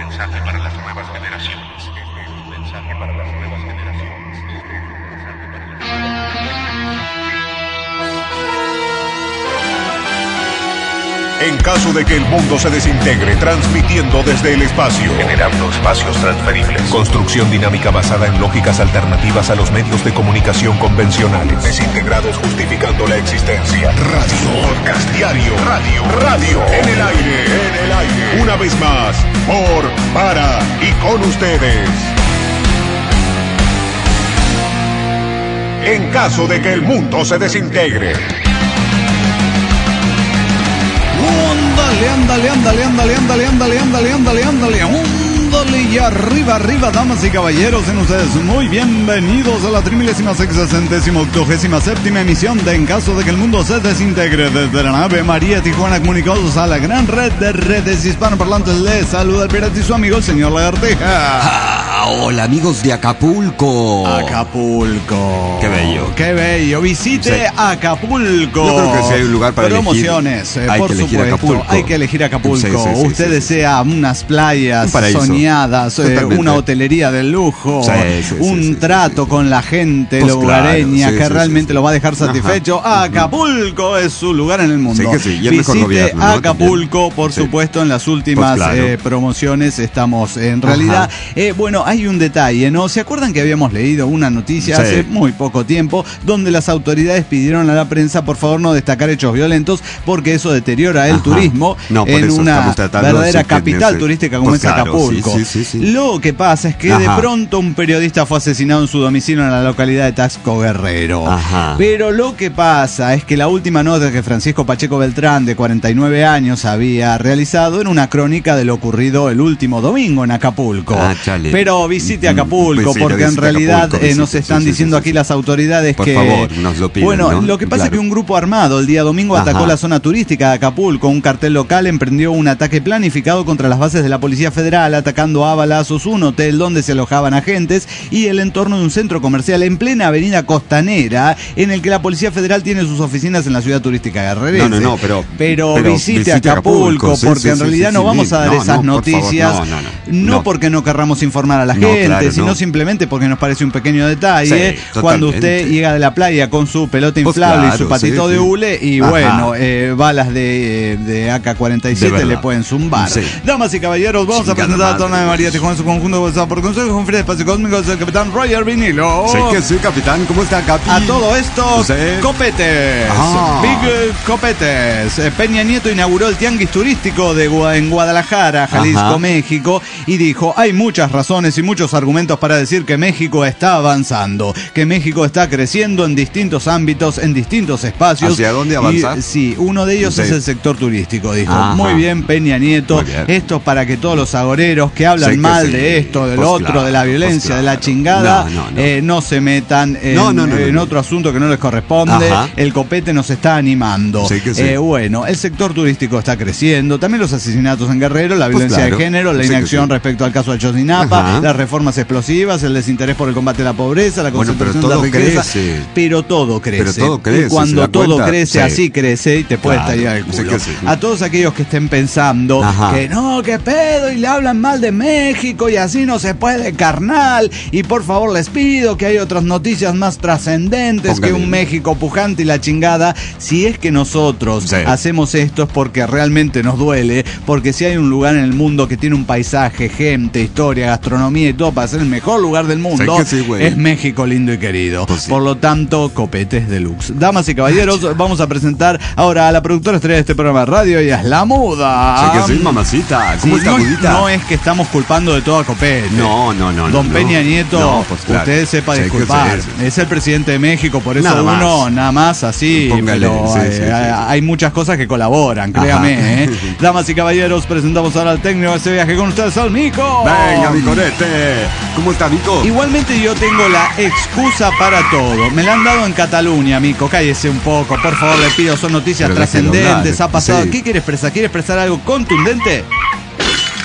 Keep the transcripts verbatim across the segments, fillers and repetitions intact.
mensaje para las nuevas generaciones. Este es un mensaje para las nuevas generaciones. Este es un mensaje para las nuevas generaciones. En caso de que el mundo se desintegre, transmitiendo desde el espacio, Generando espacios transferibles. construcción dinámica basada en lógicas alternativas a los medios de comunicación convencionales, desintegrados justificando la existencia. Radio, podcast diario, radio, radio, en el aire, en el aire. Una vez más, por, para y con ustedes. En caso de que el mundo se desintegre. Ándale, ándale, ándale, ándale, ándale, ándale, ándale, ándale, ándale, y arriba, arriba, damas y caballeros, en ustedes muy bienvenidos a la trimilésima sexagésima octogésima séptima emisión de En caso de que el mundo se desintegre, desde la nave María Tijuana, comunicados a la gran red de redes hispanoparlantes. Les saluda el pirata y su amigo el señor Lagartija. Ah, hola amigos de Acapulco. Acapulco. Qué bello. Qué bello. Visite Sí. Acapulco. Yo creo que si hay un lugar para promociones, elegir, eh, hay por que elegir supuesto. Acapulco. Hay que elegir Acapulco. Sí, sí, sí, Usted sí, desea sí. unas playas Un paraíso. soñadas, eh, Totalmente. una hotelería de lujo, Sí, sí, un sí, sí, trato sí, sí. con la gente Pues lugareña claro, sí, que sí, realmente sí, sí. lo va a dejar Ajá. satisfecho. Acapulco es su lugar en el mundo. Sí que sí, y el mejor Visite gobierno, ¿no? Acapulco, También. por Sí. supuesto, en las últimas Pues claro. eh, promociones estamos en realidad. Ajá. Eh, bueno, hay un detalle, ¿no? ¿Se acuerdan que habíamos leído una noticia Sí. hace muy poco tiempo donde las autoridades pidieron a la prensa por favor no destacar hechos violentos porque eso deteriora el Ajá. turismo No, por en eso una estamos tratando de verdadera decir que capital no sé. turística como Pues es claro, Acapulco? sí, sí, sí, sí. Lo que pasa es que de Ajá. pronto un periodista fue asesinado en su domicilio en la localidad de Taxco Guerrero. Ajá. Pero lo que pasa es que la última nota que Francisco Pacheco Beltrán, de cuarenta y nueve años, había realizado era una crónica de lo ocurrido el último domingo en Acapulco. Ah, chale. Pero visite Mm, Acapulco, visite, porque en visite realidad Acapulco, eh, nos visite, están sí, sí, diciendo sí, aquí sí. las autoridades Por que... favor, nos lo piden, Bueno, ¿no? lo que pasa Claro. es que un grupo armado el día domingo Ajá. atacó la zona turística de Acapulco. Un cartel local emprendió un ataque planificado contra las bases de la Policía Federal, atacando a balazos un hotel donde se alojaban agentes y el entorno de un centro comercial en plena avenida costanera, en el que la Policía Federal tiene sus oficinas en la ciudad turística guerrerense. No, no, no, pero- Pero, pero visite, visite Acapulco, Acapulco, sí, porque sí, en sí, realidad sí, no sí, vamos a dar no, esas no, por noticias, favor, no, no, no. no No. porque no querramos informar a la No, gente, claro, sino no. simplemente porque nos parece un pequeño detalle. Sí, Cuando totalmente. usted llega de la playa con su pelota Pues inflable y claro, su patito sí, de sí. hule y Ajá. bueno, eh, balas de, de A K cuarenta y siete De le verdad. pueden zumbar. Sí. Damas y caballeros, vamos a Chingada presentar a madre. Torna de María Tijuana en su conjunto de WhatsApp por consejo con Frida Espacio Cósmico del capitán Roger Vinilo. Sí que sí, capitán. ¿Cómo está, Capi? A todo esto, Sí. copetes, Ah. Big eh, Copetes. Eh, Peña Nieto inauguró el tianguis turístico de Gua- en Guadalajara, Jalisco, Ajá. México, y dijo, hay muchas razones y muchos argumentos para decir que México está avanzando, que México está creciendo en distintos ámbitos, en distintos espacios. ¿Hacia dónde Y, avanzar? sí, uno de ellos Sí. es el sector turístico, dijo. Ajá. Muy bien, Peña Nieto. Muy bien. Esto es para que todos los agoreros que hablan Sí que mal sí. de esto, del Pues otro, claro, de la pues violencia, de la claro. chingada, No, no, no. eh, no se metan en, No, no, no, no, en no. otro asunto que no les corresponde. Ajá. El copete nos está animando. Sí que sí. Eh, bueno, el sector turístico está creciendo. También los asesinatos en Guerrero, la Pues violencia claro. de género, la Sí que inacción sí. respecto al caso de Ayotzinapa, Ajá. las reformas explosivas, el desinterés por el combate a la pobreza, la Bueno, pero concentración todo de la riqueza. crece. Pero todo crece. Pero todo crece, Y cuando ¿se da todo cuenta? crece, Sí. así crece y te puede Claro, estallar el sí culo. que sí. A todos aquellos que estén pensando Ajá. que no, que pedo, y le hablan mal de México y así no se puede, carnal. Y por favor les pido que hay otras noticias más trascendentes Póngale. que un México pujante y la chingada. Si es que nosotros Sí. hacemos esto es porque realmente nos duele, porque si hay un lugar en el mundo que tiene un paisaje, gente, historia, gastronomía y todo para ser el mejor lugar del mundo, Sí que sí, güey. es México lindo y querido. Pues sí. Por lo tanto, copetes deluxe. Damas y caballeros, vamos a presentar ahora a la productora estrella de este programa de radio, y es la muda. Sí que sí, mamacita. ¿Cómo Sí, está, no, es- mudita? no es que estamos culpando de todo a Copete. No, no, no. Don no, Peña no. Nieto, No, pues claro. usted sepa Sí que disculpar. sí. Es el presidente de México, por eso Nada más. uno nada más así. Póngale, pero sí, eh, sí, sí, hay, sí. hay muchas cosas que colaboran, créame. Ajá. ¿eh? Damas y caballeros, presentamos ahora al técnico de este viaje con ustedes, al Mico. Venga, mi corete. ¿Cómo está, Mico? Igualmente yo tengo la excusa para todo. Me la han dado en Cataluña, Mico. Cállese un poco, por favor, le pido. Son noticias Pero déjelo trascendentes. hablar. Ha pasado. Sí. ¿Qué quiere expresar? ¿Quiere expresar algo contundente?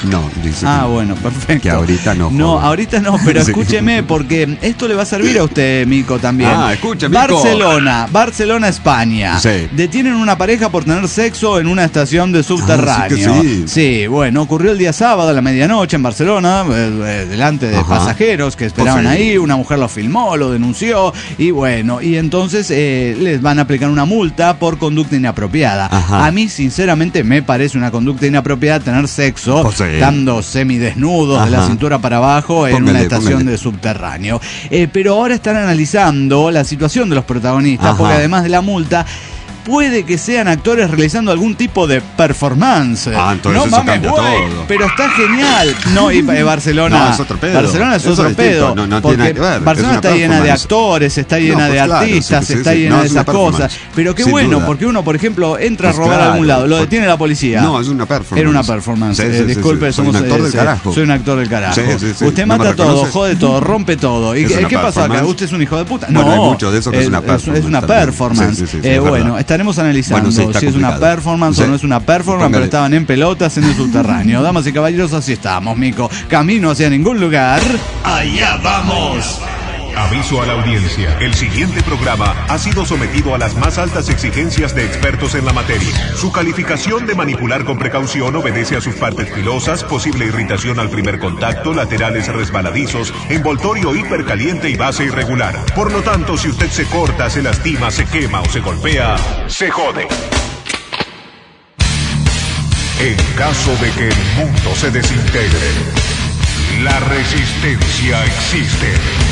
No, dice Ah, que, bueno, perfecto. que ahorita no. No, joven. ahorita no, pero Sí. escúcheme, porque esto le va a servir a usted, Mico, también. Ah, escuche, Mico. Barcelona, Barcelona, España. Sí. Detienen una pareja por tener sexo en una estación de subterráneo. Ah, sí que sí. Sí, bueno, ocurrió el día sábado a la medianoche en Barcelona, eh, eh, delante de Ajá. pasajeros que esperaban Pues sí. ahí. Una mujer lo filmó, lo denunció, y bueno, y entonces eh, les van a aplicar una multa por conducta inapropiada. Ajá. A mí, sinceramente, me parece una conducta inapropiada tener sexo Pues sí. estando semidesnudos de la Ajá. cintura para abajo en Póngale, una estación póngale. de subterráneo. Eh, pero ahora están analizando la situación de los protagonistas, Ajá. porque además de la multa, puede que sean actores realizando algún tipo de performance. Ah, entonces no eso mames, cambia güey, todo. pero está genial. No, y eh, Barcelona. No, es otro pedo. Barcelona es Eso otro es distinto. pedo. No, no tiene porque nada que ver. Barcelona Es una está llena de performance. actores, está llena No, de pues claro, artistas, sí, sí, está sí. llena No, de es una esas cosas. performance. Pero qué Sin bueno, duda. porque uno, por ejemplo, entra Pues a robar a algún claro, lado, lo por- detiene la policía. No, es una performance. Era una performance. Sí, sí, eh, sí, disculpe, sí. Soy somos un actor eh, del sí, carajo. Soy un actor del carajo. Sí, sí, sí. Usted ¿No me mata todo, reconoces? jode todo, rompe todo. ¿Y Es qué, una qué pasa acá? performance. ¿Usted es un hijo de puta? Bueno, no, hay mucho de eso que es una performance Es una también. performance. Sí, sí, sí, sí, Eh, es bueno, verdad. estaremos analizando Bueno, sí, está si es una complicado. performance Sí. o no es una performance, Póngale. pero estaban en pelotas en el subterráneo. Damas y caballeros, así estamos, Mico. Camino hacia ningún lugar. Allá vamos. Aviso a la audiencia. El siguiente programa ha sido sometido a las más altas exigencias de expertos en la materia. Su calificación de manipular con precaución obedece a sus partes filosas, posible irritación al primer contacto, laterales resbaladizos, envoltorio hipercaliente y base irregular. Por lo tanto, si usted se corta, se lastima, se quema o se golpea, se jode. En caso de que el mundo se desintegre, la resistencia existe.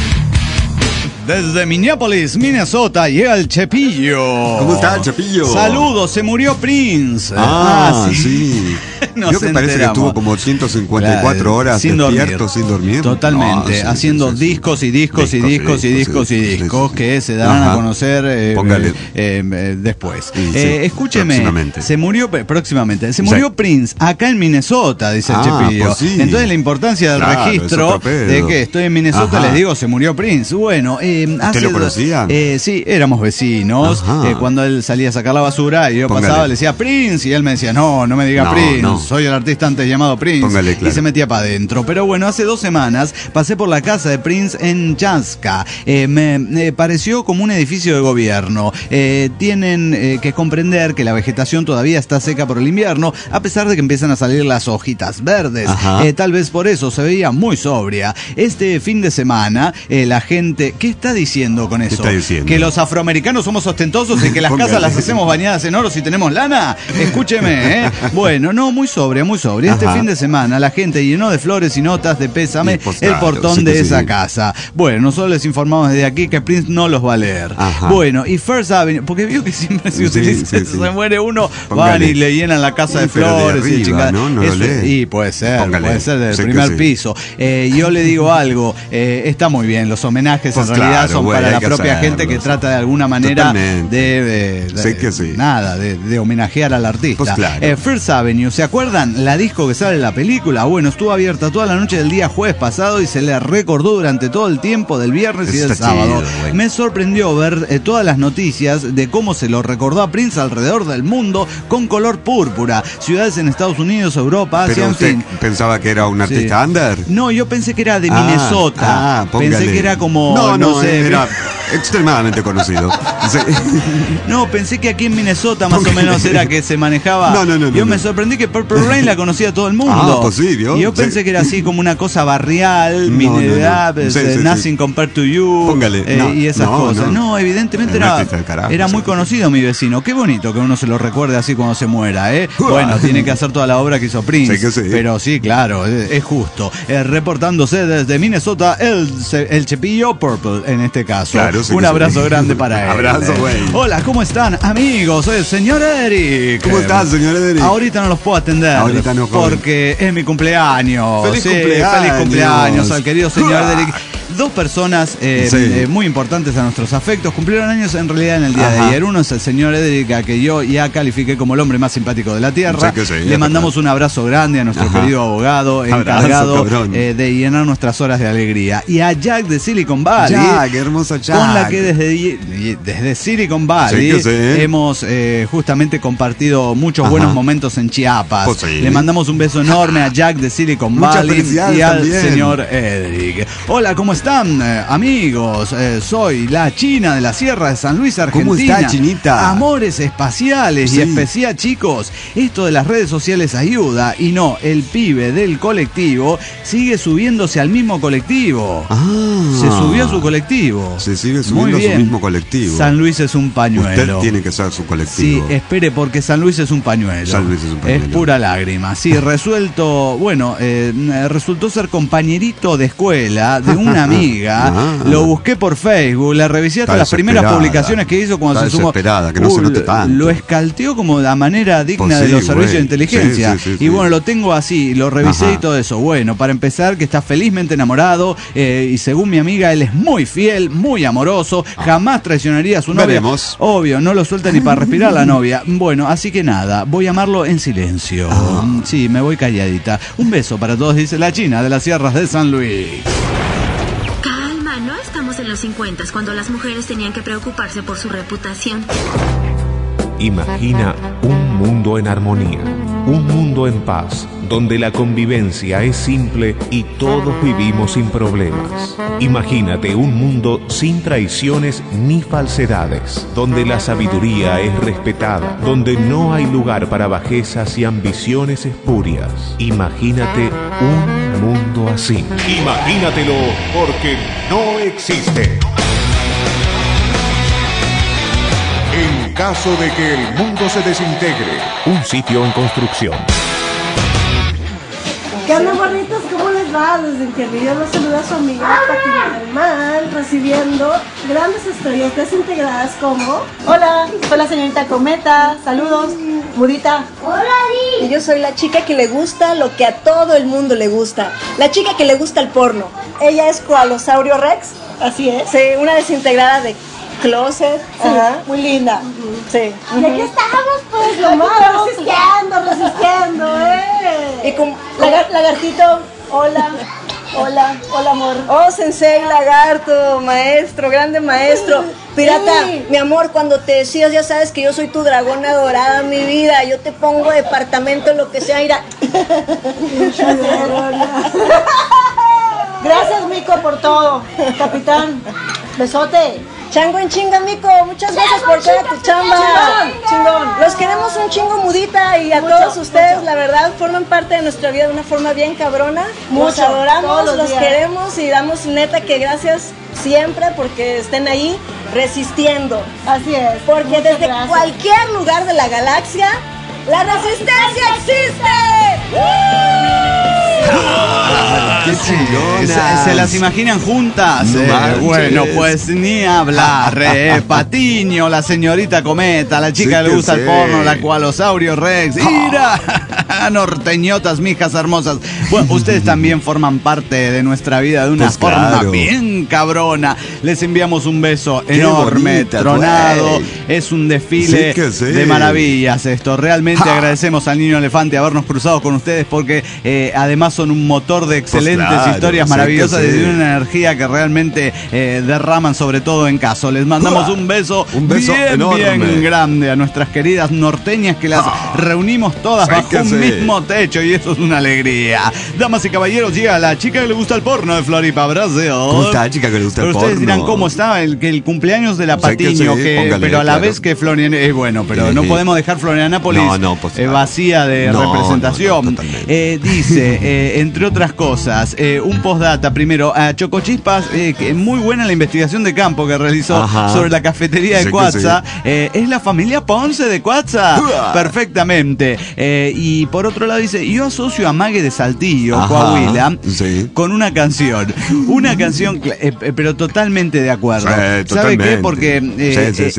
Desde Minneapolis, Minnesota, llega el Chepillo. ¿Cómo está, Chepillo? Saludos, se murió Prince. Ah, sí. Nos Creo que parece que enteramos. estuvo como ciento cincuenta y cuatro Claro, horas sin despierto, dormir. sin dormir. Totalmente, No, sí, haciendo sí, sí, sí. discos y discos y discos y discos y sí, discos sí, sí. que se darán Ajá. a conocer eh, Póngale. eh, eh, después. Sí, sí, Eh, escúcheme, próximamente. se murió próximamente, se murió Sí. Prince acá en Minnesota, dice Ah, el Chepillo. pues sí. Entonces la importancia del Claro, es registro otro pedo. de que estoy en Minnesota, Ajá. les digo, se murió Prince. Bueno, eh, hace lo do- conocía? eh, sí, éramos vecinos. Ajá. Eh, cuando él salía a sacar la basura y yo Póngale. pasaba, le decía Prince y él me decía, no, no me diga No, Prince, no. soy el artista antes llamado Prince. Póngale, claro. Y se metía para adentro. Pero bueno, hace dos semanas pasé por la casa de Prince en Chaska. Eh, me, me pareció como un edificio de gobierno. Eh, tienen eh, que comprender que la vegetación todavía está seca por el invierno, a pesar de que empiezan a salir las hojitas verdes. Ajá. Eh, tal vez por eso se veía muy sobria. Este fin de semana, eh, la gente... ¿Qué está diciendo con eso? está diciendo? Que los afroamericanos somos ostentosos y que las Póngale. casas las hacemos bañadas en oro si tenemos lana. Escúcheme, ¿eh? Bueno, no, muy sobria, muy sobria. Este Ajá. fin de semana la gente llenó de flores y notas de pésame Y, pues, el claro, portón sí que de esa sí. casa. Bueno, nosotros les informamos desde aquí que Prince no los va a leer. Ajá. Bueno, y First Avenue, porque vio que siempre se Sí, utiliza, sí, sí. se muere uno, Póngale. van y le llenan la casa Sí, de pero de flores y arriba, chingada. ¿no? No lo Eso- lee. y puede ser, Póngale. puede ser del Sé que primer sí. piso. Eh, yo le digo algo, eh, está muy bien, los homenajes Pues en realidad claro, son güey, para hay la que propia hacerlos. gente que trata de alguna manera Totalmente. de, de- de- Sé que sí. nada, de, de homenajear al artista. Pues claro. Eh, First Avenue, ¿se acuerdan? La disco que sale en la película, bueno, estuvo abierta toda la noche del día jueves pasado y se le recordó durante todo el tiempo del viernes y Eso del está sábado. chido, güey. Me sorprendió ver eh, todas las noticias de cómo se lo recordó a Prince alrededor del mundo con color púrpura. Ciudades en Estados Unidos, Europa, Asia, Pero en usted fin. pensaba que era un artista Sí. under. No, yo pensé que era de Ah, Minnesota. ah, póngale. pensé que era como, No, no, no, sé. era extremadamente conocido. Sí. No, pensé que aquí en Minnesota más o Póngale. menos era que se manejaba. No, no, no, Yo no, me no. sorprendí que Purple Rain la conocía todo el mundo. Ah, pues sí, ¿vio? Y yo Sí. pensé que era así como una cosa barrial, No, minedad, no, no. Sí, eh, sí, sí. Nothing Compared to You. Póngale. eh, No, y esas no, cosas. No, no. evidentemente Era un era, artista del carajo, era sí. muy conocido mi vecino. Qué bonito que uno se lo recuerde así cuando se muera, ¿eh? Bueno, tiene que hacer toda la obra que hizo Prince. Sí que sí. Pero sí, claro, es, es justo. Eh, reportándose desde Minnesota, el, el Chepillo Purple en este caso. Claro, sí Un que abrazo sí. grande para él. Abrazo, güey. Hola, ¿cómo están, amigos? Soy el señor Eric. ¿Cómo estás, señor Eric? Ahorita no los puedo atender. Ahorita no, joven. porque es mi cumpleaños. ¡Feliz Sí, cumpleaños! Feliz cumpleaños al querido señor Eric. dos personas eh, Sí. eh, muy importantes a nuestros afectos cumplieron años en realidad en el día Ajá. de ayer. Uno es el señor Edric, a que yo ya califiqué como el hombre más simpático de la tierra. Sí que sí, Le es mandamos un abrazo grande a nuestro Ajá. querido abogado, Abrazo, encargado cabrón. eh, de llenar nuestras horas de alegría. Y a Jack de Silicon Valley. Jack, hermoso Jack. Con la que desde, desde Silicon Valley Sí que sí. hemos eh, justamente compartido muchos Ajá. buenos momentos en Chiapas. Pues sí. Le mandamos un beso enorme a Jack de Silicon Muchas Valley felicidades y al también. señor Edric. Hola, ¿cómo están, eh, amigos? Eh, soy la China de la Sierra de San Luis, Argentina. ¿Cómo está, Chinita? Amores espaciales Sí. y especial, chicos. Esto de las redes sociales ayuda y no, el pibe del colectivo sigue subiéndose al mismo colectivo. Ah. Se subió a su colectivo. Se sigue Muy subiendo a su bien. mismo colectivo. San Luis es un pañuelo. Usted tiene que ser su Sí, colectivo. espere, porque San Luis es un pañuelo. San Luis es un pañuelo. Es pura lágrima. Sí, resuelto, bueno, eh, resultó ser compañerito de escuela de una amiga. Ah. Lo busqué por Facebook, la revisé hasta Está las primeras desesperada. publicaciones que hizo cuando Está se sumó. desesperada, que no se note lo- tanto. Lo escalteó como de manera digna Pues de sí, los servicios güey. de inteligencia. Sí, sí, sí, y sí. bueno, lo tengo así, lo revisé Ajá. y todo eso. Bueno, para empezar, que está felizmente enamorado eh, y según mi amiga, él es muy fiel, muy amoroso, jamás traicionaría a su novia. Veremos. Obvio, no lo suelta ni para respirar la novia. Bueno, así que nada, voy a amarlo en silencio. Ah. Sí, me voy calladita. Un beso para todos, dice la China de las Sierras de San Luis. Calma, no estamos en los cincuenta cuando las mujeres tenían que preocuparse por su reputación. Imagina un mundo en armonía, un mundo en paz, donde la convivencia es simple y todos vivimos sin problemas. Imagínate un mundo sin traiciones ni falsedades, donde la sabiduría es respetada, donde no hay lugar para bajezas y ambiciones espurias. Imagínate un mundo así. Imagínatelo porque no existe. En caso de que el mundo se desintegre, Un sitio en construcción. ¿Qué onda, morritos? ¿Cómo les va? Desde Ingeniería los saluda su amiga Patina del Mal, recibiendo grandes estrellas desintegradas como... Hola, soy la señorita Cometa, saludos, Mudita. ¡Hola, Di! Y yo soy la chica que le gusta lo que a todo el mundo le gusta, la chica que le gusta el porno. Ella es Koalosaurio Rex, Así es. sí, una desintegrada de closet, sí, Ajá. muy linda, sí. Y aquí estamos, pues, lo malo, resistiendo, resistiendo, ¿eh? Y como Lagar- lagartito, hola, hola, hola, amor. oh, sensei, lagarto, maestro, grande maestro. Pirata, Sí. mi amor, cuando te decidas, ya sabes que yo soy tu dragona dorada, mi vida. Yo te pongo departamento, lo que sea, mira. Gracias, Mico, por todo. Capitán, besote. Chango en chinga, mico. Muchas gracias por toda tu chamba. Chingón, chingón. Los queremos un chingo, Mudita, y a Mucho, todos ustedes, mucho. la verdad, forman parte de nuestra vida de una forma bien cabrona. Mucho, Los adoramos, todos los los días. queremos y damos neta que gracias siempre porque estén ahí resistiendo. Así es. Porque Muchas desde gracias. cualquier lugar de la galaxia, la resistencia existe. ¡Qué chingona! Se, se las imaginan juntas. No Eh, manches. bueno, pues ni hablar. Eh, Patiño, la señorita Cometa, la chica Sí que le que gusta el sí. porno, la Koalosaurio Rex. ¡Mira! Norteñotas, mijas hermosas. Bueno, ustedes también forman parte de nuestra vida de una Pues forma claro. bien cabrona. Les enviamos un beso Qué enorme, bonita, tronado. güey. Es un desfile Sí que sí. de maravillas esto. Realmente agradecemos al Niño Elefante habernos cruzado con ustedes porque eh, además son un motor de excelentes Pues claro, historias sí maravillosas que y sí. de una energía que realmente eh, derraman sobre todo en caso. Les mandamos un beso, Un beso bien, enorme. bien grande a nuestras queridas norteñas que las reunimos todas Sí bajo que un sí. mismo techo y eso es una alegría. Damas y caballeros, llega la chica que le gusta el porno de Floripa, Brasil. ¿Cómo está, chica que le gusta el Pero ustedes porno? dirán cómo está el, que el cumpleaños de la Sí que Patiño, sí, que, póngale, pero a la claro. vez que Florian, eh, bueno, pero Sí. no podemos dejar Florianápolis No, no, pues, eh, claro. vacía de No, representación. no, no, totalmente. Eh, dice, eh, entre otras cosas, eh, un postdata primero, a Chocochispas, eh, que muy buena la investigación de campo que realizó Ajá. sobre la cafetería de Sí que Cuatza. sí. Eh, es la familia Ponce de Cuatza. Uah. Perfectamente. Eh, y por otro lado dice, yo asocio a Mague de Saltillo, Ajá, Coahuila, sí. con una canción. Una canción, cl- eh, eh, pero totalmente de acuerdo. Sí, ¿Sabe totalmente. qué? Porque eh, Sí, sí, sí, eh, sí. esa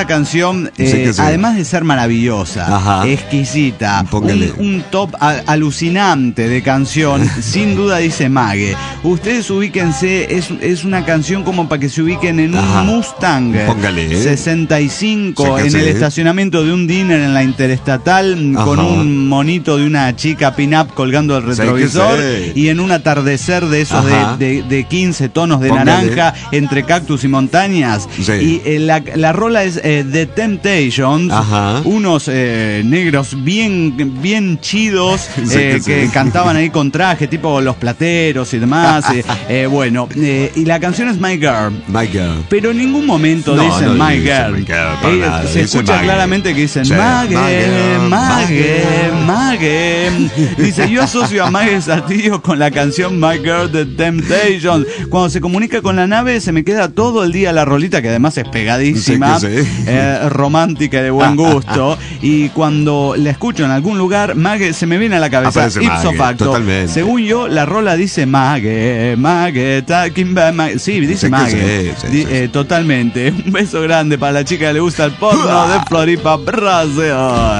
canción, Sí que eh, sí. además de ser maravillosa, Ajá. exquisita, Póngale. un, un top a- alucinante de canción, sin duda dice Mague. Ustedes ubíquense, es, es una canción como para que se ubiquen en Ajá. un Mustang Póngale, eh. sesenta y cinco Sí que en sí. el estacionamiento de un diner en la Interestatal, Ajá. con un monito de una chica pin-up colgando el Sí que retrovisor sí. y en un atardecer de esos de, Ajá. de, de quince tonos de Póngale. naranja entre cactus y montañas. Sí. Y eh, la, la rola es eh, The Temptations, Ajá. unos eh, negros bien, bien chidos Sí eh, que sí. que cantaban ahí con traje, tipo Los Plateros y demás. eh, eh, bueno, eh, y la canción es My Girl. My girl. Pero en ningún momento No, dicen no My dice Girl. My Girl, para Eh, nada, se dice escucha Maggie. claramente que dicen Sí, Mague, Maggie, Mague, Mague. Dice, yo asocio a Mague Satillo con la canción My Girl The Temptations. Cuando se comunica con la nave se me queda todo el día la rolita, que además es pegadísima, Sí que sí. eh, romántica y de buen gusto. Y cuando la escucho en algún lugar, Mague se me viene a la cabeza Aparece ipso Mague, facto. totalmente. Según yo, la rola dice Mague, Mague, talking about Mague. Sí, dice Sí que Mague. sí, sí, Di- sí. eh, totalmente. Un beso grande para la chica que le gusta el porno de Floripa, Brasil.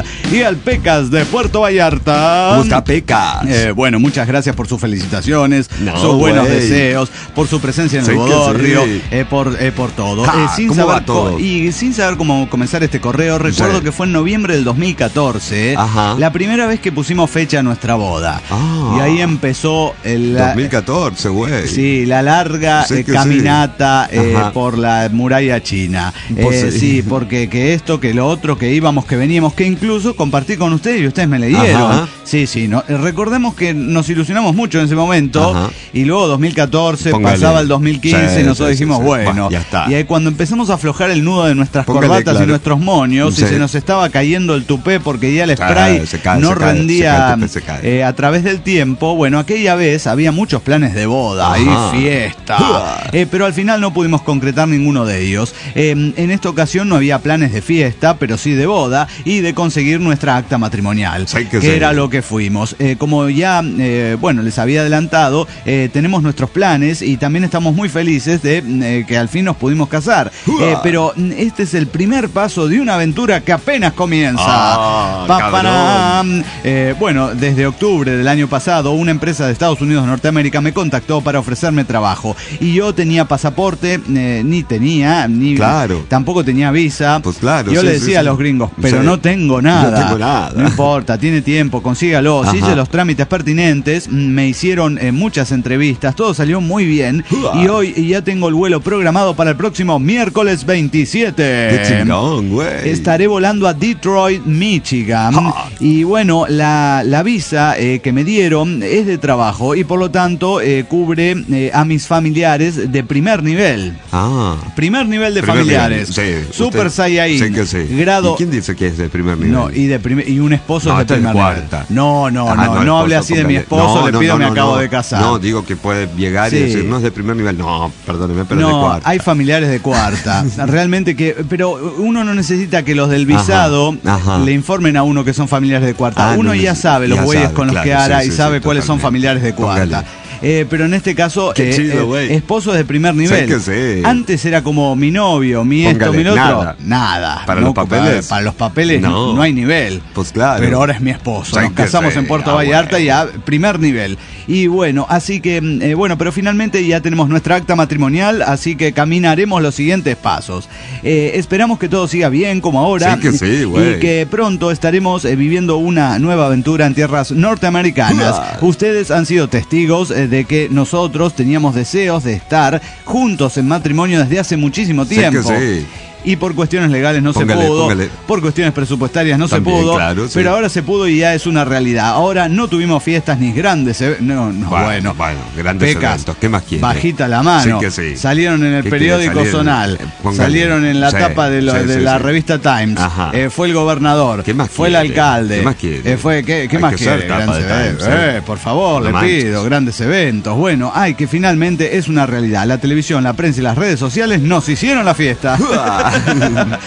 Y al Pecas de Puerto Vallarta. ¿Cómo está Pecas? Eh, bueno, muchas gracias por sus felicitaciones, No, sus buenos güey. deseos, por su presencia en Sí el que Bodorrio, sí. eh, por, eh, por todo. Ja, Eh, sin ¿cómo saber va todo? co- Y sin saber cómo comenzar este correo, recuerdo Sí. que fue en noviembre del dos mil catorce, Ajá. la primera vez que pusimos fecha a nuestra boda. Ah. Y ahí empezó el, la- dos mil catorce, güey. Sí, la larga Sí eh, que caminata sí. eh, Ajá. por la muralla china. Pues Eh, sí. sí, porque que esto, que lo otro, que íbamos, que veníamos, que incluso compartí con ustedes y ustedes me leyeron. Ajá. Sí, sí, no, eh, recordemos que nos ilusionamos mucho en ese momento. Ajá. Y luego dos mil catorce, Póngale. pasaba el dos mil quince Sí, y nosotros sí, sí, dijimos, sí. bueno. Bah, ya está. Y ahí cuando empezamos a aflojar el nudo de nuestras Póngale, corbatas claro. y nuestros moños, Sí. y se nos estaba cayendo el tupé porque ya el Ah, spray se cae, no se cae, rendía se cae el tupé, se cae. eh, a través del tiempo. Bueno, aquella vez había muchos planes de boda Ajá. y fiesta, eh, pero al final no pudimos concretar ninguno de ellos. Eh, en esta ocasión no había planes de fiesta, pero sí de boda y de conseguir nuestra acta matrimonial, Sí que que sí. era lo que fuimos. Eh, como ya, eh, bueno, les había adelantado, eh, tenemos nuestros planes y también estamos muy felices de eh, que al fin nos pudimos casar. Eh, pero mm, este es el primer paso de una aventura que apenas comienza. Ah, Pa, cabrón. param. Eh, bueno, desde octubre del año pasado, una empresa de Estados Unidos de Norteamérica me contactó para ofrecerme trabajo. Y yo tenía pasaporte, eh, ni tenía, ni Claro. tampoco tenía visa. Pues claro, Yo sí, le sí, decía sí. a los gringos, pero Sí. no tengo nada. No tengo nada. No importa, tiene tiempo, consígalo. Ajá. Si hice los trámites pertinentes, mm, me hicieron eh, muchas entrevistas, todo salió muy bien. Uah. Y hoy ya tengo el vuelo programado para el próximo miércoles veintisiete. Qué chingón, güey. Estaré volando a Detroit, Michigan. Ah. Y bueno, la, la visa eh, que me dieron es de trabajo y por lo tanto eh, cubre eh, a mis familiares de primer nivel. Ah. Primer nivel de Primer familiares. nivel, sí. Super Usted- Saiyajin. Sí que sí. Grado. ¿Y quién dice que es de primer nivel? No, y, de primer- y un esposo No, es de este es de primer nivel. cuarta. No, no, Ah, no, no, el hable esposo, así de mi póngale. esposo, No, le no, pido, no, me no, acabo no. de casar. No, digo que puede llegar y Sí. decir, no es de primer nivel. No, perdóneme, pero es de No, cuarta. hay familiares de cuarta. Realmente que. Pero uno no necesita que los del visado Ajá, ajá. le informen a uno que son familiares de cuarta. Ah, uno no ya neces- sabe los ya güeyes sabe, con los claro, que hará sí, y sí, sabe sí, cuáles son totalmente. familiares de cuarta. Póngale. Eh, pero en este caso, Qué eh, chido, eh, güey. esposo de primer nivel. que sí. Antes era como mi novio, mi esto, Póngale, mi lo otro. nada. Nada. Para No, los papeles. Para, los papeles no. No. no hay nivel. Pues claro. Pero ahora es mi esposo. Sí Nos que casamos sí. en Puerto Ah, Vallarta bueno. y a primer nivel. Y bueno, así que, eh, bueno, pero finalmente ya tenemos nuestra acta matrimonial, así que caminaremos los siguientes pasos. Eh, esperamos que todo siga bien como ahora. Sí que sí, güey. Y que pronto estaremos eh, viviendo una nueva aventura en tierras norteamericanas. Uah. Ustedes han sido testigos eh, de que nosotros teníamos deseos de estar juntos en matrimonio desde hace muchísimo Sí que tiempo. sí. Y por cuestiones legales no Póngale, se pudo, póngale. por cuestiones presupuestarias no También, se pudo, claro, sí. pero ahora se pudo y ya es una realidad. Ahora no tuvimos fiestas ni grandes, eve- no, no, bueno, Bueno, bueno, grandes Pecas, eventos. ¿Qué más quiere? bajita la mano. Sí que sí. Salieron en el ¿Qué periódico quiere? Salieron, Zonal, eh, póngale. salieron en la Sí, tapa de, lo- sí, de sí, la sí. revista Times. Ajá. Eh, fue el gobernador, ¿Qué más fue el quiere? alcalde. ¿Qué más quiere? Eh, fue, ¿qué, qué Hay más que ser quiere? tapa Grandes de eventos. Times, Eh, ¿eh? por favor, No le manches. pido, grandes eventos. Bueno, ay, que finalmente es una realidad. La televisión, la prensa y las redes sociales nos hicieron la fiesta.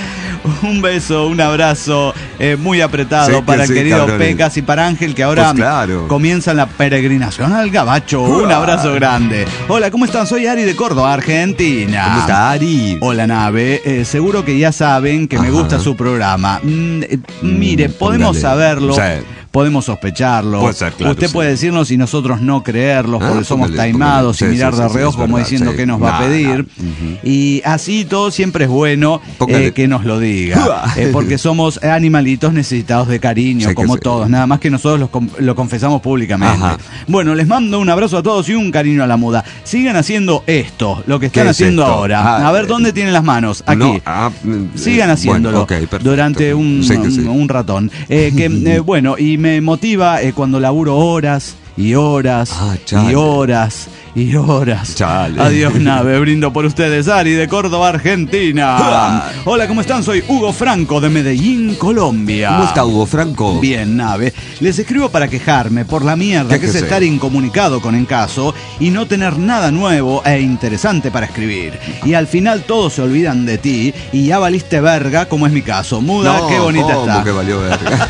Un beso, un abrazo eh, muy apretado Sí, que para el sí, querido cabrones. Pecas y para Ángel, que ahora Pues claro. comienza la peregrinación al Gabacho. Un abrazo grande. Hola, ¿cómo están? Soy Ari de Córdoba, Argentina. ¿Cómo está, Ari? Hola, nave. Eh, seguro que ya saben que me Ajá. gusta su programa. Mm, eh, mire, podemos póngale. saberlo. Sí. Podemos sospecharlo. Puede ser, claro, Usted sí. puede decirnos y nosotros no creerlo, Ah, porque somos póngale, taimados póngale. y Sí, mirar sí, de sí, reojo es como verdad, diciendo sí. qué nos va a Nah, pedir. nah. Ujú. Y así todo siempre es bueno Póngale. eh, que nos lo diga. eh, porque somos animalitos necesitados de cariño, Sí, que como sí. todos. Nada más que nosotros lo, com- lo confesamos públicamente. Ajá. Bueno, les mando un abrazo a todos y un cariño a la muda. Sigan haciendo esto, lo que están ¿Qué es haciendo esto? ahora. Ah, a ver, eh, ¿dónde tienen las manos? Aquí. No, ah, mm, Sigan eh, haciéndolo bueno, ok, perfecto. durante un, Sí, que sí. un- un ratón. Eh, que, eh, bueno, y me motiva eh, cuando laburo horas y horas Ah, y chale. horas y horas. Chale. Adiós, nave. Brindo por ustedes, Ari de Córdoba, Argentina. Hola, ¿cómo están? Soy Hugo Franco de Medellín, Colombia. ¿Cómo está, Hugo Franco? Bien, nave. Les escribo para quejarme por la mierda ¿Qué que es que sé? estar incomunicado con Encaso y no tener nada nuevo e interesante para escribir. Y al final todos se olvidan de ti y ya valiste verga, como es mi caso. Muda, No, qué bonita ¿cómo está. que valió verga?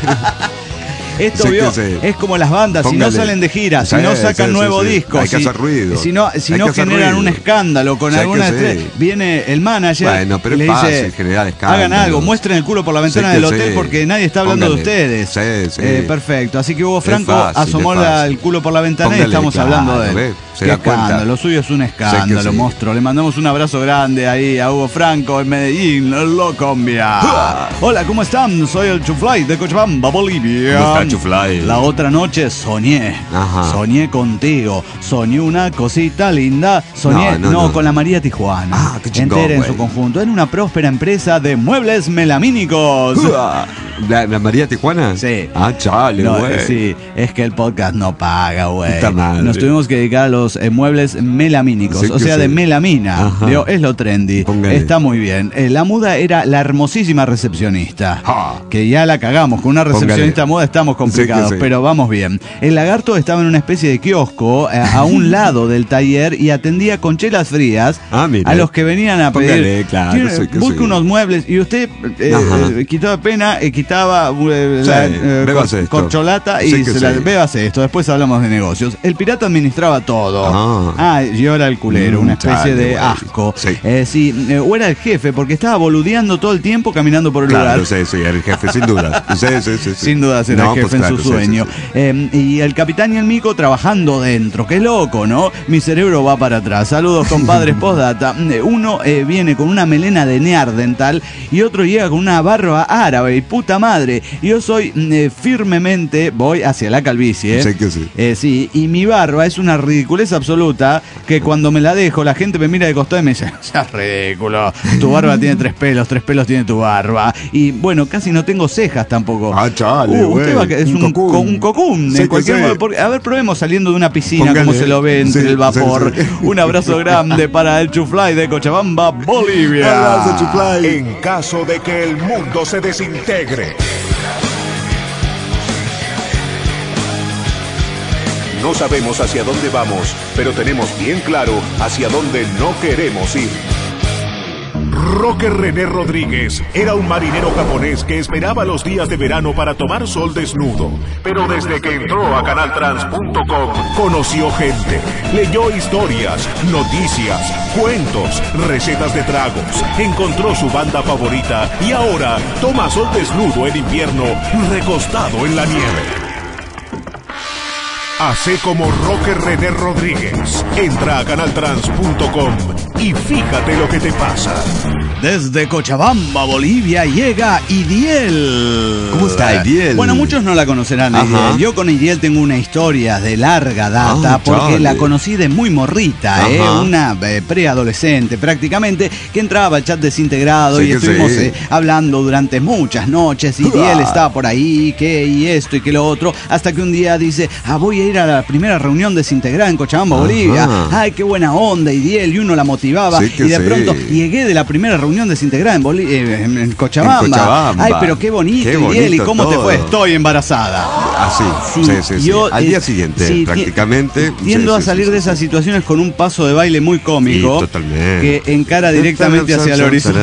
Esto Sí, vio, que sí. es como las bandas, si no Póngale. salen de gira, si Sí, no sacan sí, nuevo sí, sí. disco, Hay que si, hacer ruido. si no, si Hay no que hacer generan ruido. un escándalo con Sí, alguna que sí. estrella, viene el manager Bueno, pero y le es fácil dice, generar escándalos. hagan algo, muestren el culo por la ventana Sí, que del hotel sí. porque nadie está hablando Póngale. de ustedes. Sí, sí. Eh, perfecto, así que Hugo Es Franco fácil, asomó es la- fácil. el culo por la ventana Póngale, y estamos claro, hablando de él. ¿ve? Se Qué da cuenta. escándalo, lo suyo es un escándalo, Sí que sí. monstruo. Le mandamos un abrazo grande ahí a Hugo Franco en Medellín, Colombia. Hola, ¿cómo están? Soy el Chuflay de Cochabamba, Bolivia. ¿Cómo está, Chuflay? La otra noche soñé. Ajá. Soñé contigo. Soñé una cosita linda. Soñé, no, No, no, no. con la María Tijuana. Ah, qué chingón, entera en güey. su conjunto. En una próspera empresa de muebles melamínicos. ¿La, la María Tijuana? Sí. Ah, chale, No, güey. eh, sí, es que el podcast no paga, güey. Puta madre. Nos tuvimos que dedicar a los eh, muebles melamínicos, Sí o que sea, sí. de melamina. Ajá. Digo, es lo trendy. Póngale. Está muy bien. Eh, la muda era la hermosísima recepcionista. Ja. Que ya la cagamos. Con una recepcionista Póngale. muda estamos complicados, Sí que sí. pero vamos bien. El lagarto estaba en una especie de kiosco eh, a un lado del taller y atendía con chelas frías Ah, mire. a los que venían a pedir. Póngale, claro, Tiene- sí que busque sí. unos muebles y usted eh, Ajá. eh, quitaba pena, eh, quitaba eh, Sí, la, eh, bébase cor- esto. corcholata y Sí que se la sí. bébase esto. Después hablamos de negocios. El pirata administraba todo. Ah. Ah, yo era el culero, Mm, una especie chale, de güey. asco. Sí. Eh, sí, eh, o era el jefe porque estaba boludeando todo el tiempo caminando por el Claro, lugar. sí, sí, el jefe, sin duda. Sí, sí, sí, sí. Sin duda será No, el jefe pues claro, en su sí, sí, sueño. sí. Eh, y el capitán y el mico trabajando dentro. Qué loco, ¿no? Mi cerebro va para atrás. Saludos, compadres, postdata. Eh, Uno eh, viene con una melena de neardental y otro llega con una barba árabe. Y puta madre. Yo soy mm, eh, firmemente, voy hacia la calvicie. Sí que sí. Eh, sí, y mi barba es una ridiculez absoluta que cuando me la dejo la gente me mira de costado y me dice, seas ridículo, tu barba tiene tres pelos, tres pelos tiene tu barba. Y bueno, casi no tengo cejas tampoco. Ah, chale, Uh, usted güey. va que es un, Un cocún. co- un cocún. Sí en que cualquier sí. modo, porque- a ver, probemos saliendo de una piscina, Póngale. cómo se lo ve entre Sí, el vapor. sí, sí. Un abrazo grande para el Chuflay de Cochabamba, Bolivia. Abrazo, Chuflay. En caso de que el mundo se desintegre. No sabemos hacia dónde vamos, pero tenemos bien claro hacia dónde no queremos ir. Roque René Rodríguez era un marinero japonés que esperaba los días de verano para tomar sol desnudo. Pero desde que entró a canal trans punto com conoció gente, leyó historias, noticias, cuentos, recetas de tragos, encontró su banda favorita y ahora toma sol desnudo en invierno recostado en la nieve. Hace como Roque René Rodríguez. Entra a canal trans punto com y fíjate lo que te pasa. Desde Cochabamba, Bolivia, llega Idiel. ¿Cómo está, Idiel? Bueno, muchos no la conocerán, a Ajá. Idiel. Yo con Idiel tengo una historia de larga data, Ah, porque chale. la conocí de muy morrita, ¿eh? Ajá. Una eh, preadolescente prácticamente, que entraba al chat desintegrado Sí y que estuvimos sí. eh, hablando durante muchas noches. Idiel estaba por ahí, que y esto y que lo otro, hasta que un día dice, ah, voy a ir a la primera reunión desintegrada en Cochabamba, Ajá. Bolivia. Ay, qué buena onda, Idiel, y uno la motivaba. Sí que y de sí. pronto llegué de la primera reunión desintegrada en, Boli- eh, en- en Cochabamba. En Cochabamba. Ay, pero qué bonito, Qué Idiel, ¿y bonito cómo te todo. fue? Estoy embarazada. así. Sí, Sí, sí, sí. yo, Al eh, día siguiente, sí, prácticamente. Tiendo sí, a sí, salir sí, de sí, esas sí. situaciones con un paso de baile muy cómico. Sí, totalmente. Que encara directamente hacia el horizonte.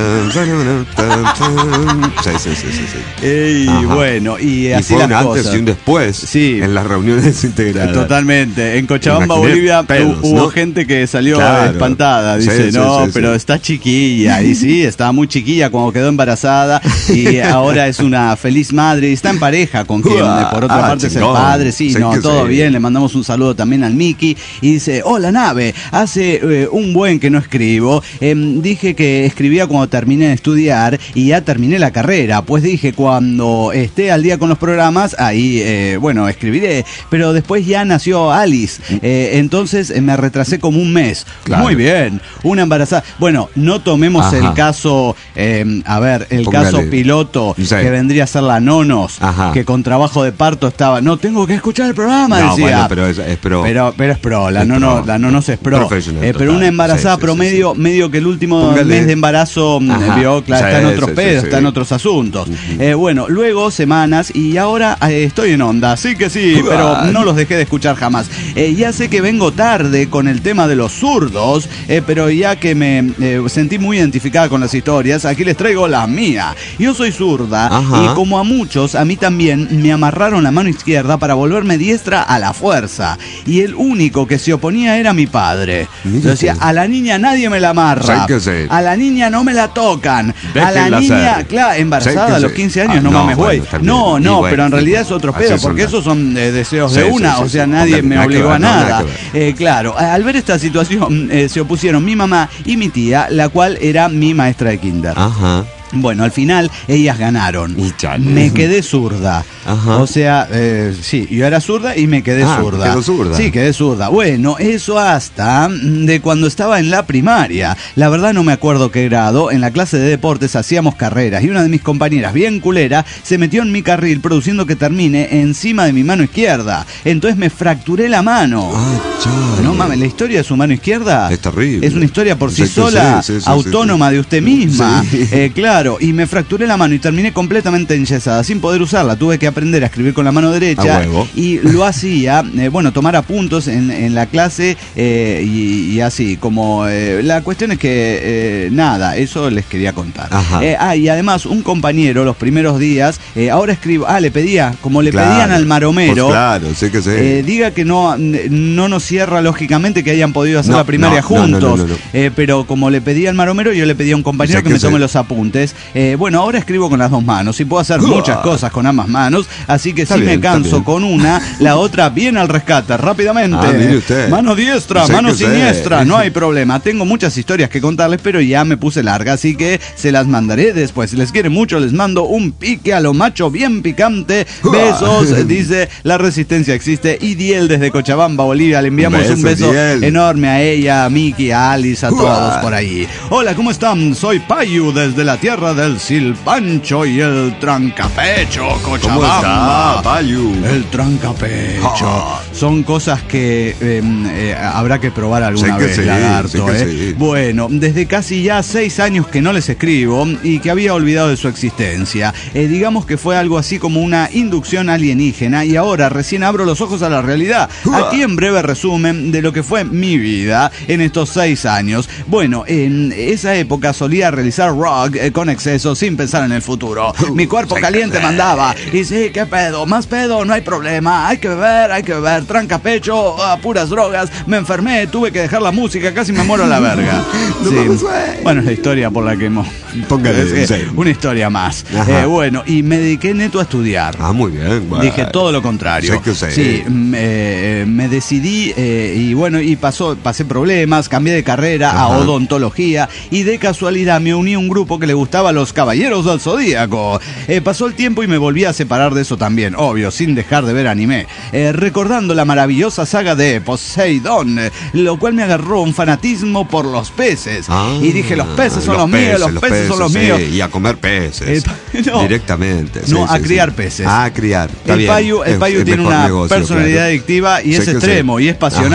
Sí, sí, sí, sí, sí. Y Ajá. bueno, y Y así fue las un antes cosas. y un después Sí. en las reuniones integradas. Totalmente. En Cochabamba, Imaginé Bolivia, pedos, hu- hubo ¿no? gente que salió Claro. espantada. Dice, Sí, sí, no, sí, pero sí. está chiquilla. Y sí, estaba muy chiquilla cuando quedó embarazada. Y ahora es una feliz madre. Y está en pareja con quien, Uah, por otra ah, parte, es el chingón. padre. Sí, Sí no, que todo sí. bien. Le mandamos un saludo también al Miki. Y dice, hola, Nave. Hace eh, un buen que no escribo. Em, dije que escribía cuando terminé de estudiar y ya terminé la carrera. Pues dije, cuando esté al día con los programas, ahí, eh, bueno, escribiré. Pero después ya nació Alice. Eh, entonces eh, me retrasé como un mes. Claro. Muy bien. Una embarazada. Bueno, no tomemos Ajá. el caso, eh, a ver, el Póngale. caso piloto, Sí. que vendría a ser la Nonos, Ajá. que con trabajo de parto estaba, no tengo que escuchar el programa, No, decía. bueno, pero es, es pro. Pero, pero es pro, la Es Nono, pro. la Nonos es pro. Profesional Eh, pero total. una embarazada Sí, sí, promedio, sí, sí. medio que el último Póngale. mes de embarazo mm, Ajá. vio, claro, Sí, está en otros sí, pedos, sí, está sí. en otros asuntos. Eh, bueno, luego semanas y ahora eh, estoy en onda, sí que sí, pero no los dejé de escuchar jamás. Eh, ya sé que vengo tarde con el tema de los zurdos, eh, pero ya que me eh, sentí muy identificada con las historias, aquí les traigo la mía. Yo soy zurda Ajá. y como a muchos, a mí también me amarraron la mano izquierda para volverme diestra a la fuerza. Y el único que se oponía era mi padre. Mire Yo decía, usted. a la niña nadie me la amarra. Sí que sí. A la niña no me la tocan. A la Déjenla niña, ser. claro, embarazada Sí que a los sí. quince años, Ah, no, no, mames, güey. bueno, también. No, Y no, bueno, pero en y realidad bueno. es otro Así pedo, son porque las- esos son eh, deseos Sí, de sí, una, sí, o sí. sea, nadie Póngale, me nada que obligó ver, a no, nada nada. que ver. Eh, claro, al ver esta situación eh, se opusieron mi mamá y mi tía, la cual era mi maestra de kinder. Ajá. Bueno, al final ellas ganaron. Y chale. Me quedé zurda. Ajá. O sea, eh, sí, yo era zurda y me quedé Ah, zurda. quedó zurda. Sí, quedé zurda. Bueno, eso hasta mm, de cuando estaba en la primaria. La verdad no me acuerdo qué grado. En la clase de deportes hacíamos carreras y una de mis compañeras, bien culera, se metió en mi carril produciendo que termine encima de mi mano izquierda. Entonces me fracturé la mano. Ah, chale. No mames, la historia de su mano izquierda Es terrible. es una historia por sí Sí, sí, sola, sí, sí, sí, autónoma sí. de usted misma. Sí. Eh, claro, y me fracturé la mano y terminé completamente enyesada, sin poder usarla. Tuve que aprender a escribir con la mano derecha. A huevo. Y lo hacía, eh, bueno, tomar apuntos en, en la clase eh, y, y así, como eh, la cuestión es que, eh, nada, eso les quería contar. Ajá. Eh, ah, y además, un compañero los primeros días, eh, ahora escribo, ah, le pedía, como le Claro. pedían al maromero. Pues claro, sí que sí. Eh, diga que no, no nos cierra lógicamente que hayan podido hacer No, la primaria no, no, no, juntos. no, no, no. Eh, pero como le pedí al maromero, yo le pedí a un compañero Sí que que me tome sí. los apuntes. Eh, bueno, ahora escribo con las dos manos y puedo hacer muchas cosas con ambas manos. Así que Está si bien, me está canso bien. con una, la otra viene al rescate rápidamente. Ah, mire usted. Mano diestra, Sí mano que sí. siniestra, no hay problema. Tengo muchas historias que contarles, pero ya me puse larga, así que se las mandaré después. Si les quiere mucho, les mando un pique a lo macho bien picante. Besos, dice La Resistencia Existe. Y Diel desde Cochabamba, Bolivia. Le enviamos un Besos, beso Diel. enorme a ella, a Miki, a Alice, a todos por ahí. Hola, ¿cómo están? Soy Payu desde la tierra del silpancho y el trancapecho, ¿Cómo Cochabamba. está, Payu? El trancapecho. Ah. Son cosas que eh, eh, habrá que probar alguna Sí que vez, sí, lagarto. sí que eh. sí. Bueno, desde casi ya seis años que no les escribo y que había olvidado de su existencia. Eh, digamos que fue algo así como una inducción alienígena y ahora recién abro los ojos a la realidad. Aquí en breve resumen de lo que fue mi vida en estos seis años. Bueno, en esa época solía realizar rock eh, con exceso sin pensar en el futuro. Mi cuerpo caliente mandaba. Y sí, qué pedo, más pedo, no hay problema. Hay que beber, hay que beber. Tranca pecho, a puras drogas. Me enfermé, tuve que dejar la música, casi me muero a la verga. No Sí. mames, güey. Bueno, es la historia por la que hemos. Póngale, Es que sí. una historia más. Ajá. Eh, bueno, y me dediqué neto a estudiar. Ah, muy bien, güey. Dije todo lo contrario. Sí que sí. Sí, m- eh, me decidí eh, y bueno, y pasó, pasé problemas, cambié de carrera a Ajá. odontología y de casualidad me uní a un grupo que le gustaba a los Caballeros del Zodíaco. Eh, pasó el tiempo y me volví a separar de eso también, obvio, sin dejar de ver anime. Eh, recordando la maravillosa saga de Poseidón, eh, lo cual me agarró un fanatismo por los peces. Ah, y dije, los peces son los, míos, los peces, son los sí, míos. Y a comer peces. Eh, no. Directamente. No, sí, a sí, criar sí. peces. Ah, a criar. Está El bien. Payu, el Es- Payu es tiene mejor una negocio, personalidad claro. adictiva y Sé es que extremo sí. y es pasional. Ajá.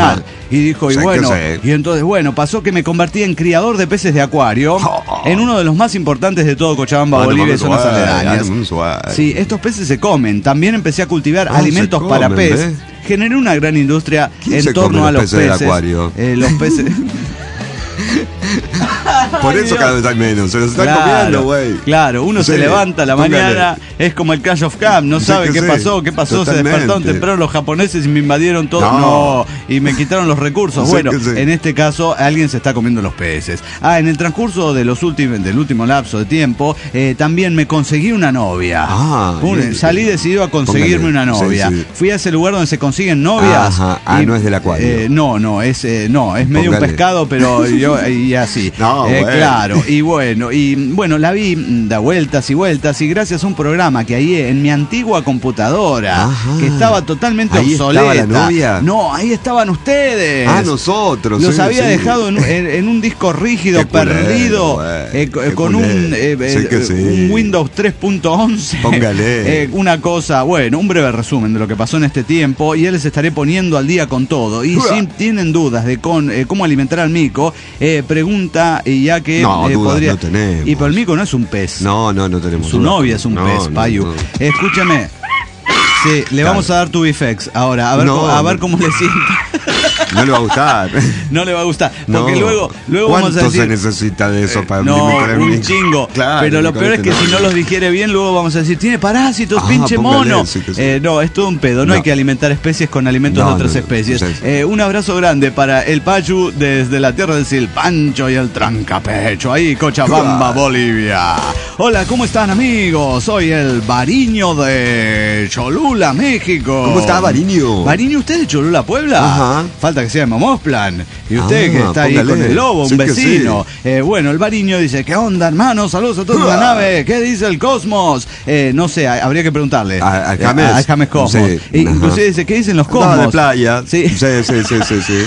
Y dijo, y Sé que bueno, sé. y entonces, bueno, pasó que me convertí en criador de peces de acuario Oh. en uno de los más importantes de todo Cochabamba, Ah, no Bolivia y mames, zonas suave, aledañas. ah, no, suave. Sí, estos peces se comen. También empecé a cultivar Ah, alimentos se para comen, pez. ¿ves? Generé una gran industria ¿Quién en se torno come a los los peces del peces. acuario? Eh, los peces. Por Ay, eso Dios. cada vez hay menos. Se los están Claro, comiendo, güey. claro, uno Sí, se levanta a la póngale. mañana, es como el Clash of Camp, no Sí sabe que qué sí, pasó, qué pasó, se totalmente. despertaron temprano los japoneses y me invadieron todo, No. no, y me quitaron los recursos. Sí Bueno, que sí. en este caso alguien se está comiendo los peces. Ah, en el transcurso de los últimos, del último lapso de tiempo, eh, también me conseguí una novia. Ah, Un- bien. salí decidido a conseguirme Póngale. una novia. Sí, sí. Fui a ese lugar donde se consiguen novias. Ajá. Ah, no es del acuario. eh, no, no, es eh, no, es medio un Póngale. pescado, pero yo y así. No, Eh, bueno. claro, y bueno, y bueno, la vi mm, da vueltas y vueltas y gracias a un programa que ahí en mi antigua computadora, Ajá. que estaba totalmente ¿Ahí obsoleta. estaba la novia? No, ahí estaban ustedes. Ah, nosotros. Los sí, había sí. dejado en, un- en- en un disco rígido, Qué culero, perdido, güey, eh, co- qué con un, culero. eh, Sí eh, que sí. un Windows tres punto once. Póngale. Eh, una cosa, bueno, un breve resumen de lo que pasó en este tiempo y ya les estaré poniendo al día con todo. Y Uah. si tienen dudas de con, eh, cómo alimentar al mico, eh, pregunta y ya que No, eh, dudas podría... no tenemos. Y pero el mico no es un pez. No, no, no tenemos. Su duda. novia es un No, pez, no, Payu. no. Escúchame. Sí, le Claro. vamos a dar tu bifex ahora, a ver, No, cómo, a ver no. cómo le siente. No le va a gustar. No le va a gustar. No. Porque luego, luego ¿Cuánto vamos a decir. se necesita de eso para No, alimentar al un mico? chingo. Claro, pero lo con peor es este que si no los digiere bien, luego vamos a decir, tiene parásitos, Ah, pinche póngale, mono. sí que sí. Eh, no, es todo un pedo. No, No. hay que alimentar especies con alimentos No, de otras no, no. especies. Sí, sí. Eh, un abrazo grande para el Pachu desde la tierra del Silpancho y el Trancapecho, ahí, Cochabamba, Claro. Bolivia. Hola, ¿cómo están, amigos? Soy el Bariño de Cholula, México. ¿Cómo está, Bariño? Bariño, ¿usted de Cholula, Puebla? Ajá. Falta que sea de Mamosplan. Y usted Ah, que está ahí póngale. con el lobo, un Sí que vecino. Eh, bueno, el Bariño dice, ¿qué onda, hermano? Saludos a todos en la nave. ¿Qué dice el Cosmos? Eh, no sé, a- habría que preguntarle. A- al Eh, James. Al James Cosmos. Sí, E ajá. inclusive dice, ¿qué dicen los Cosmos? Estaba de playa. Sí. Sí, sí, sí, sí, sí.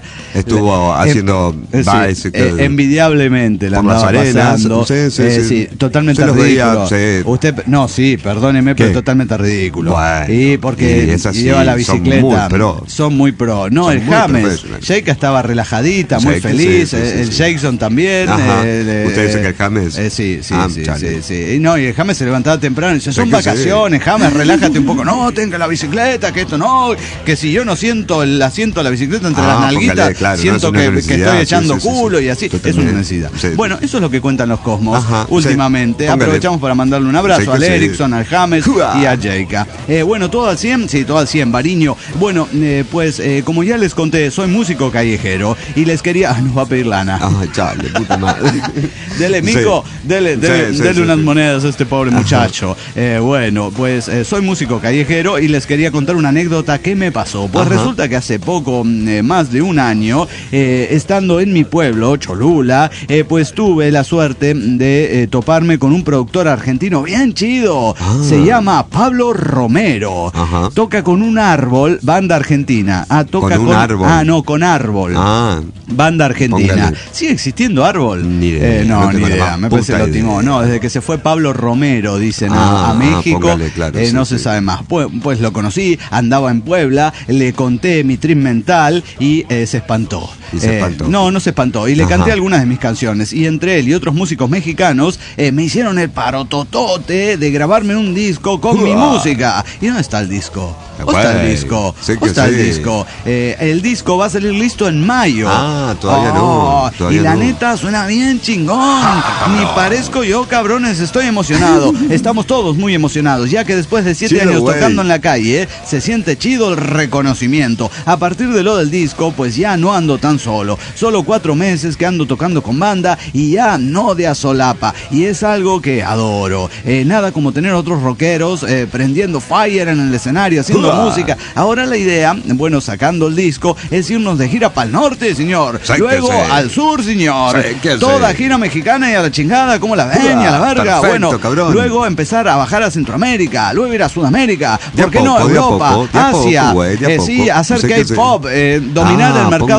Estuvo haciendo Eh, sí, bicycle. eh, envidiablemente la por las andaba arenas. pasando. Sí, sí, Eh, sí. totalmente Se los ridículo. veía, sí. Usted, no, sí, perdóneme, pero ¿Qué? totalmente ridículo. Bueno, y porque y es así, lleva la son bicicleta. muy pro. Son muy pro. No, Son el muy James. profesionales. Sheikha estaba relajadita, muy Sheikha, feliz. sí, sí, eh, sí, el sí. Jackson también. Ajá. eh, Usted eh, dice que el James. eh, sí, sí, Ah, sí, chale. sí, sí. Y no, y el James se levantaba temprano y dice, son Sí que sí. vacaciones, James, relájate un poco. No, tenga la bicicleta, que esto no, que si yo no siento el asiento de la bicicleta entre Ah, las nalguitas, póngale, claro, no siento es una que, que necesidad, estoy sí, echando sí, sí, culo sí. y así. Es Totalmente. una necesidad. Sí. Bueno, eso es lo que cuentan los Cosmos Ajá, últimamente. sí. Póngale. Aprovechamos para mandarle un abrazo Sí que al sí. Erickson, al James Uah. y a Sheikha. Eh, bueno, todo al cien, sí, todo al cien, Bariño. Bueno, eh, pues eh, como ya les conté, soy músico callejero y les quería... Ah, nos va a pedir lana. Ay, chale, puta madre. Dele, Mico, Sí. dele, dele, Sí, sí, dele sí, unas sí. monedas a este pobre muchacho. Eh, bueno, pues eh, soy músico callejero y les quería contar una anécdota que me pasó. Pues Ajá. resulta que hace poco, mm, eh, más de un año, eh, estando en mi pueblo, Cholula, eh, pues tuve la suerte de eh, toparme con un productor argentino bien chido. Ah. Se llama Pablo Romero. Ajá. Toca con un árbol, banda argentina. Ah, toca Con un árbol. Ah, no, con árbol. Ah, Banda argentina. Póngale. ¿Sigue existiendo Árbol? Ni idea, Eh, no, no ni tengo la idea. más Me parece puta lo timó. idea. No, desde que se fue Pablo Romero, dicen, a- Ah, a, México, póngale, claro, eh, sí, no sí. se sabe más. Pues, pues lo conocí, andaba en Puebla, le conté mi trip mental y eh, se espantó. Y se Eh, espantó. No, no se espantó. Y le Ajá. canté algunas de mis canciones. Y entre él y otros músicos mexicanos eh, me hicieron el parototote de grabarme un disco con mi Uah. música. ¿Y dónde está el disco? ¿Dónde está el Güey, disco? sí ¿Dónde que está el sí. disco? Eh, el disco va a salir listo en mayo. Ah, todavía no, Oh, todavía y la no. neta suena bien chingón. Ni parezco yo, cabrones, estoy emocionado. Estamos todos muy emocionados, ya que después de siete Chido, años güey. tocando en la calle, se siente chido el reconocimiento. A partir de lo del disco, pues ya no ando tan solo. Solo cuatro meses que ando tocando con banda y ya no de a solapa. Y es algo que adoro. Eh, nada como tener otros rockeros eh, prendiendo fire en el escenario, haciendo Uah. música. Ahora la idea, bueno, sacando el disco, es irnos de gira para el norte, señor. Sí que Luego sí. al sur, señor. Sí que Toda sí. gira mexicana y a la chingada, como la ven y a la Uah, verga. perfecto, Bueno, cabrón. luego empezar a bajar a Centroamérica, luego ir a Sudamérica, De a ¿por qué no a poco, de a Europa, poco, de a poco, Asia? güey, de a Eh, poco. sí, hacer Sí que sí. K-pop, eh, dominar Ah, el mercado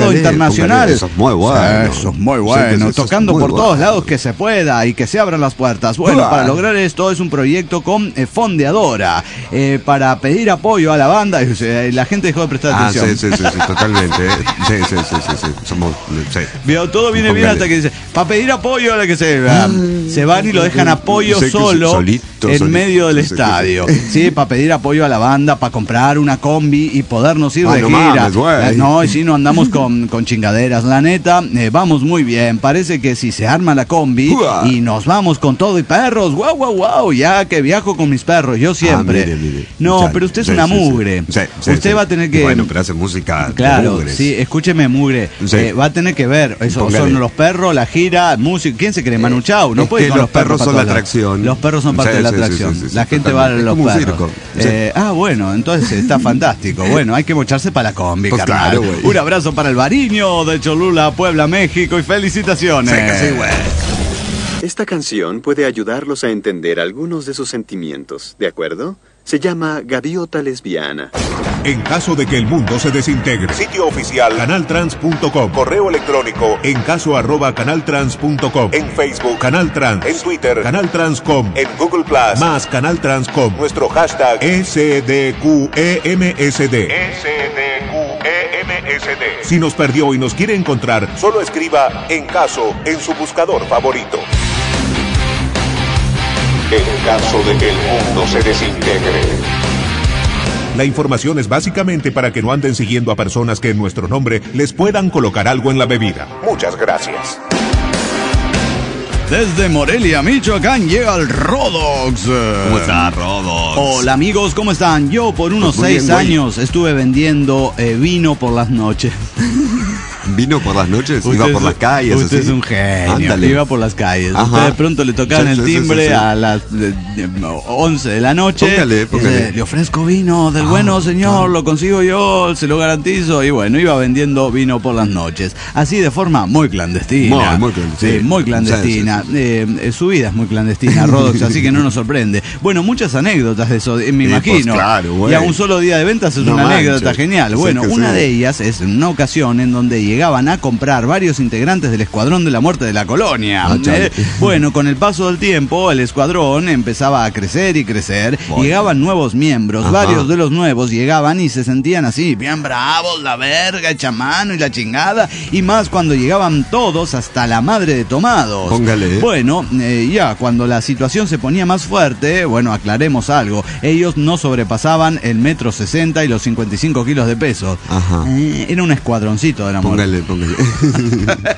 invitado póngale, internacional. póngale, eso es muy bueno. Sí, eso es muy bueno. Sí, eso Tocando es muy por bueno. todos lados que se pueda y que se abran las puertas. Bueno, Uah. para lograr esto es un proyecto con eh, fondeadora. Eh, para pedir apoyo a la banda, eh, la gente dejó de prestar Ah, atención. sí, sí, sí, sí, totalmente. eh. Sí, sí, sí, sí, sí. Somos, sí. Veo, todo viene bien Póngale. hasta que dice, para pedir apoyo a la que se se van y lo dejan apoyo Sí, que solo solito, en solito, medio del sí, que- estadio. Sí, para pedir apoyo a la banda, para comprar una combi y podernos ir Ah, de no gira. mames, güey. Eh, no, y si no andamos con, con chingaderas. La neta, eh, vamos muy bien. Parece que si se arma la combi Uah. y nos vamos con todo y perros, wow, wow, wow, ya que viajo con mis perros, yo siempre. Ah, mire, mire. No, Ya, pero usted es sí, una sí, sí. mugre. Sí, sí, usted sí. va a tener que... Bueno, pero hace música de Claro, mugres. sí, escúcheme, mugre. Sí. Eh, va a tener que ver. Eso Póngale. son los perros, la gira, música. ¿Quién se cree? Manu Chao. No Es puede que con los perros para son todos la lados. atracción. Los perros son parte Sí, de la sí, sí, atracción. sí, sí, la sí, gente va a totalmente. los Es como un perros. circo. Sí. Eh, ah, bueno, entonces está fantástico. Bueno, hay que mocharse para la combi, Pues carnal. claro, güey. Un abrazo para el Bariño de Cholula, Puebla, México y felicitaciones. Sí, que sí, güey. Esta canción puede ayudarlos a entender algunos de sus sentimientos, ¿de acuerdo? Se llama Gaviota Lesbiana. En caso de que el mundo se desintegre. Sitio oficial canaltrans punto com. Correo electrónico en caso arroba canaltrans punto com. En Facebook Canal Trans. En Twitter Canal Trans punto com. En Google Plus más Canal Trans punto com. Nuestro hashtag S D Q E M S D. S D Q E M S D. Si nos perdió y nos quiere encontrar, solo escriba en caso en su buscador favorito. En caso de que el mundo se desintegre. La información es básicamente para que no anden siguiendo a personas que en nuestro nombre les puedan colocar algo en la bebida. Muchas gracias. Desde Morelia, Michoacán, llega el Rodox. ¿Cómo está, Rodox? Hola amigos, ¿cómo están? Yo por unos Muy seis bien, güey. años estuve vendiendo eh, vino por las noches. ¿Vino por las noches? Usted ¿Iba por es- las calles? Usted así? es un genio. Ándale. Iba por las calles. Ajá. Usted de pronto le tocaban Sí, el sí, sí, timbre sí, sí. a las de- de- once de la noche. Póngale, póngale. Dice, le ofrezco vino del Ah, bueno señor, claro. lo consigo yo, se lo garantizo. Y bueno, iba vendiendo vino por las noches. Así de forma muy clandestina. Muy, muy clandestina. Sí, muy clandestina. Sí, sí, Eh, eh, su vida es muy clandestina, Rodox, así que no nos sorprende. Bueno, muchas anécdotas de eso, eh, me Sí, imagino. pues, claro, güey. Y a un solo día de ventas es No una manches. anécdota genial. Sí Bueno, que una sí. de ellas es en una ocasión en donde llegaban a comprar varios integrantes del Escuadrón de la Muerte de la Colonia. Ah, chale. Eh, bueno, con el paso del tiempo, el escuadrón empezaba a crecer y crecer. Bueno. Llegaban nuevos miembros. Ajá. Varios de los nuevos llegaban y se sentían así, bien bravos, la verga, hecha mano y la chingada. Y más cuando llegaban todos hasta la madre de tomados. Póngale. Bueno, eh, ya cuando la situación se ponía más fuerte, bueno, aclaremos algo. Ellos no sobrepasaban el metro sesenta y los cincuenta y cinco kilos de peso. Ajá. Eh, era un escuadroncito de la muerte. Póngale, póngale.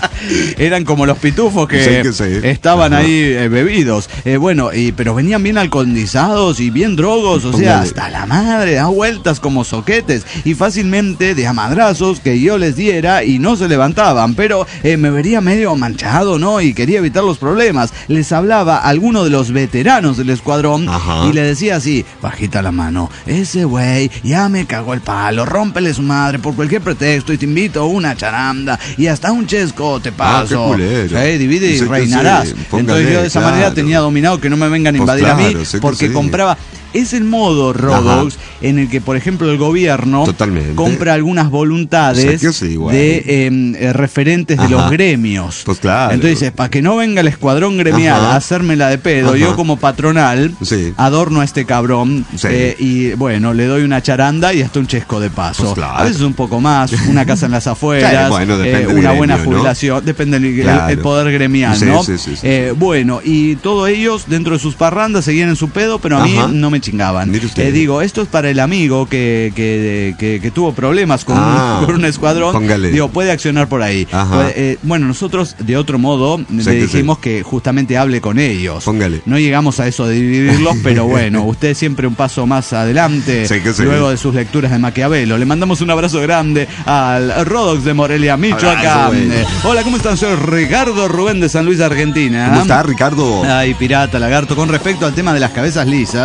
Eran como los pitufos que, Sí, que sí. estaban Ajá. ahí eh, bebidos. Eh, bueno, y, pero venían bien alcoholizados y bien drogos, o sea, Póngale. hasta la madre, da vueltas como soquetes y fácilmente de amadrazos que yo les diera y no se levantaban, pero eh, me vería medio manchado, ¿no? Y quería evitar los problemas. Les hablaba a alguno de los veteranos del escuadrón Ajá. y le decía así, bajita la mano, ese güey ya me cagó el palo, rómpele su madre por cualquier pretexto y te invito a una charanda y hasta un chesco te Ah, paso. qué culero. Sí, divide y Sí que reinarás. sí, póngale, Entonces yo de esa claro. manera tenía dominado que no me vengan a Pues invadir a claro, mí sí que porque sí. compraba. Es el modo, Rodox, en el que, por ejemplo, el gobierno Totalmente. compra algunas voluntades Sí que sí, güey. de eh, eh, referentes de Ajá. los gremios. Pues claro. Entonces dice, para que no venga el escuadrón gremial Ajá. a hacérmela de pedo, Ajá. yo como patronal Sí. adorno a este cabrón Sí. eh, y bueno, le doy una charanda y hasta un chesco de paso. Pues claro. A veces un poco más, una casa en las afueras, Sí, bueno, depende eh, del una gremio, buena ¿no? jubilación, depende del Claro. el poder gremial, Sí, ¿no? sí, sí, sí, Eh, bueno, y todos ellos dentro de sus parrandas seguían en su pedo, pero a mí Ajá. no me chingaban. Mire usted. Eh, digo, esto es para el amigo que, que, que, que tuvo problemas con, Ah, un, con un escuadrón. póngale. Digo, puede accionar por ahí. Ajá. Puede, eh, bueno, nosotros de otro modo le que dijimos que justamente hable con ellos. Póngale. No llegamos a eso de dividirlos, pero bueno, usted siempre un paso más adelante, Sí que sí. luego de sus lecturas de Maquiavelo. Le mandamos un abrazo grande al Rodox de Morelia, Abrazo, Michoacán. güey. Eh, hola, ¿cómo están? Soy Ricardo Rubén de San Luis, Argentina. ¿Cómo está, Ricardo? Ay, pirata, lagarto. Con respecto al tema de las cabezas lisas, Ajá.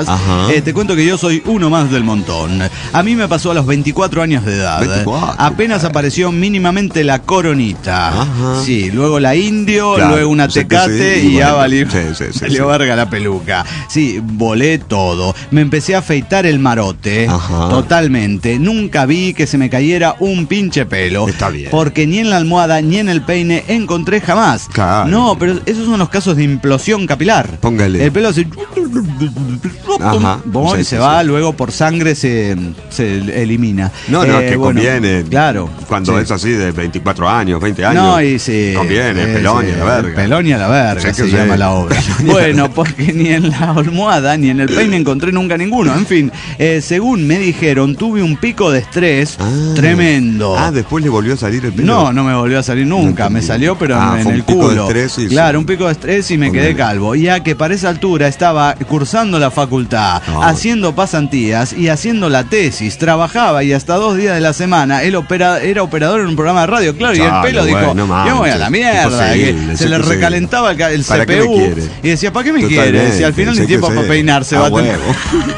Eh, te cuento que yo soy uno más del montón. A mí me pasó a los veinticuatro años de edad. veinticuatro, Apenas claro. apareció mínimamente la coronita. Ajá. Sí, luego la indio, Claro, luego una sé que tecate sí, y ya bueno, valió, sí, sí, sí, valió sí. verga la peluca. Sí, volé todo. Me empecé a afeitar el marote. Ajá. Totalmente. Nunca vi que se me cayera un pinche pelo. Está bien. Porque ni en la almohada ni en el peine encontré jamás. Claro. No, pero esos son los casos de implosión capilar. Póngale. El pelo así. Ajá. Bon, Sí, y se sí, va, sí. luego por sangre se, se elimina. No, no, Eh, que bueno, conviene. Claro. Cuando sí. es así de veinticuatro años, veinte años. No, y sí. Conviene, eh, pelón y sí, a la verga. Pelón y a la verga, Sí, que se sí. llama la obra. Bueno, porque ni en la almohada ni en el peine encontré nunca ninguno. En fin, eh, según me dijeron, tuve un pico de estrés Ah. tremendo. Ah, después le volvió a salir el pelo. No, no me volvió a salir nunca, No me entendí. salió pero Ah, en fue un el pico de culo. estrés y claro, sí. un pico de estrés y me Póngale. quedé calvo. Ya que para esa altura estaba cursando la facultad, Ah. haciendo pasantías y haciendo la tesis. Trabajaba y hasta dos días de la semana él opera, era operador en un programa de radio, claro, y el Chale, pelo dijo, bueno, no yo voy a manches, la mierda. imposible, que sí se le que sí. recalentaba el, el ¿Para C qué P me U quiere? y decía, ¿para qué me Totalmente, quiere? Si al final sé ni que tiempo sí. para peinarse A va a tener. huevo.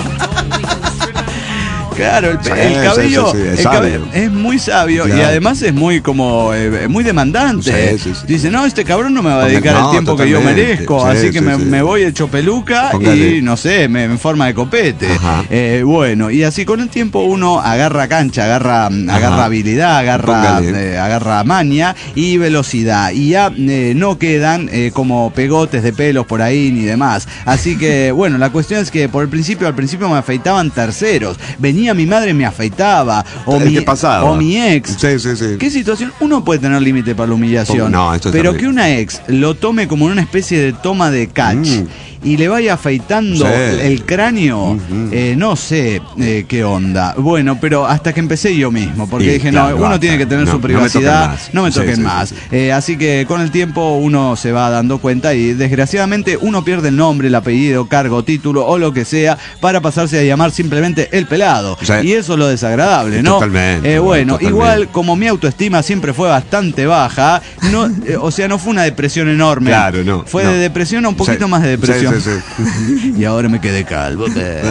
Claro, el, Sí, el sí, cabello sí, sí, es el cabe- sabio. es muy sabio y Claro. además es muy como eh, muy demandante. Sí, sí, sí. Dice, no, este cabrón no me va a Porque dedicar no, el tiempo que yo totalmente. merezco, Sí, así que sí, me, sí. me voy hecho peluca Póngale. y no sé, me, en forma de copete. Ajá. Eh, bueno, y así con el tiempo uno agarra cancha, agarra, agarra habilidad, agarra, Póngale. eh, agarra maña y velocidad. Y ya eh, no quedan eh, como pegotes de pelos por ahí ni demás. Así que, bueno, la cuestión es que por el principio, al principio me afeitaban terceros. Venía mi madre y me afeitaba. O El mi, que pasaba. o mi ex. Sí, sí, sí. ¿Qué situación? Uno puede tener límite para la humillación. No, esto es pero terrible. que una ex lo tome como una especie de toma de catch Mm. y le vaya afeitando Sí. el cráneo, Ujú. eh, no sé eh, qué onda. Bueno, pero hasta que empecé yo mismo, porque Y, dije, claro, no, uno basta. tiene que tener No, su no me toquen privacidad, más. no me Sí, toquen sí, más. sí, sí. Eh, así que con el tiempo uno se va dando cuenta y desgraciadamente uno pierde el nombre, el apellido, cargo, título o lo que sea para pasarse a llamar simplemente el pelado. Sí. Y eso es lo desagradable, ¿no? Totalmente, Eh, bueno, totalmente. igual como mi autoestima siempre fue bastante baja, no, eh, o sea, no fue una depresión enorme. Claro, no, Fue no. de depresión a un poquito Sí, más de depresión. sí, sí, Y ahora me quedé calvo.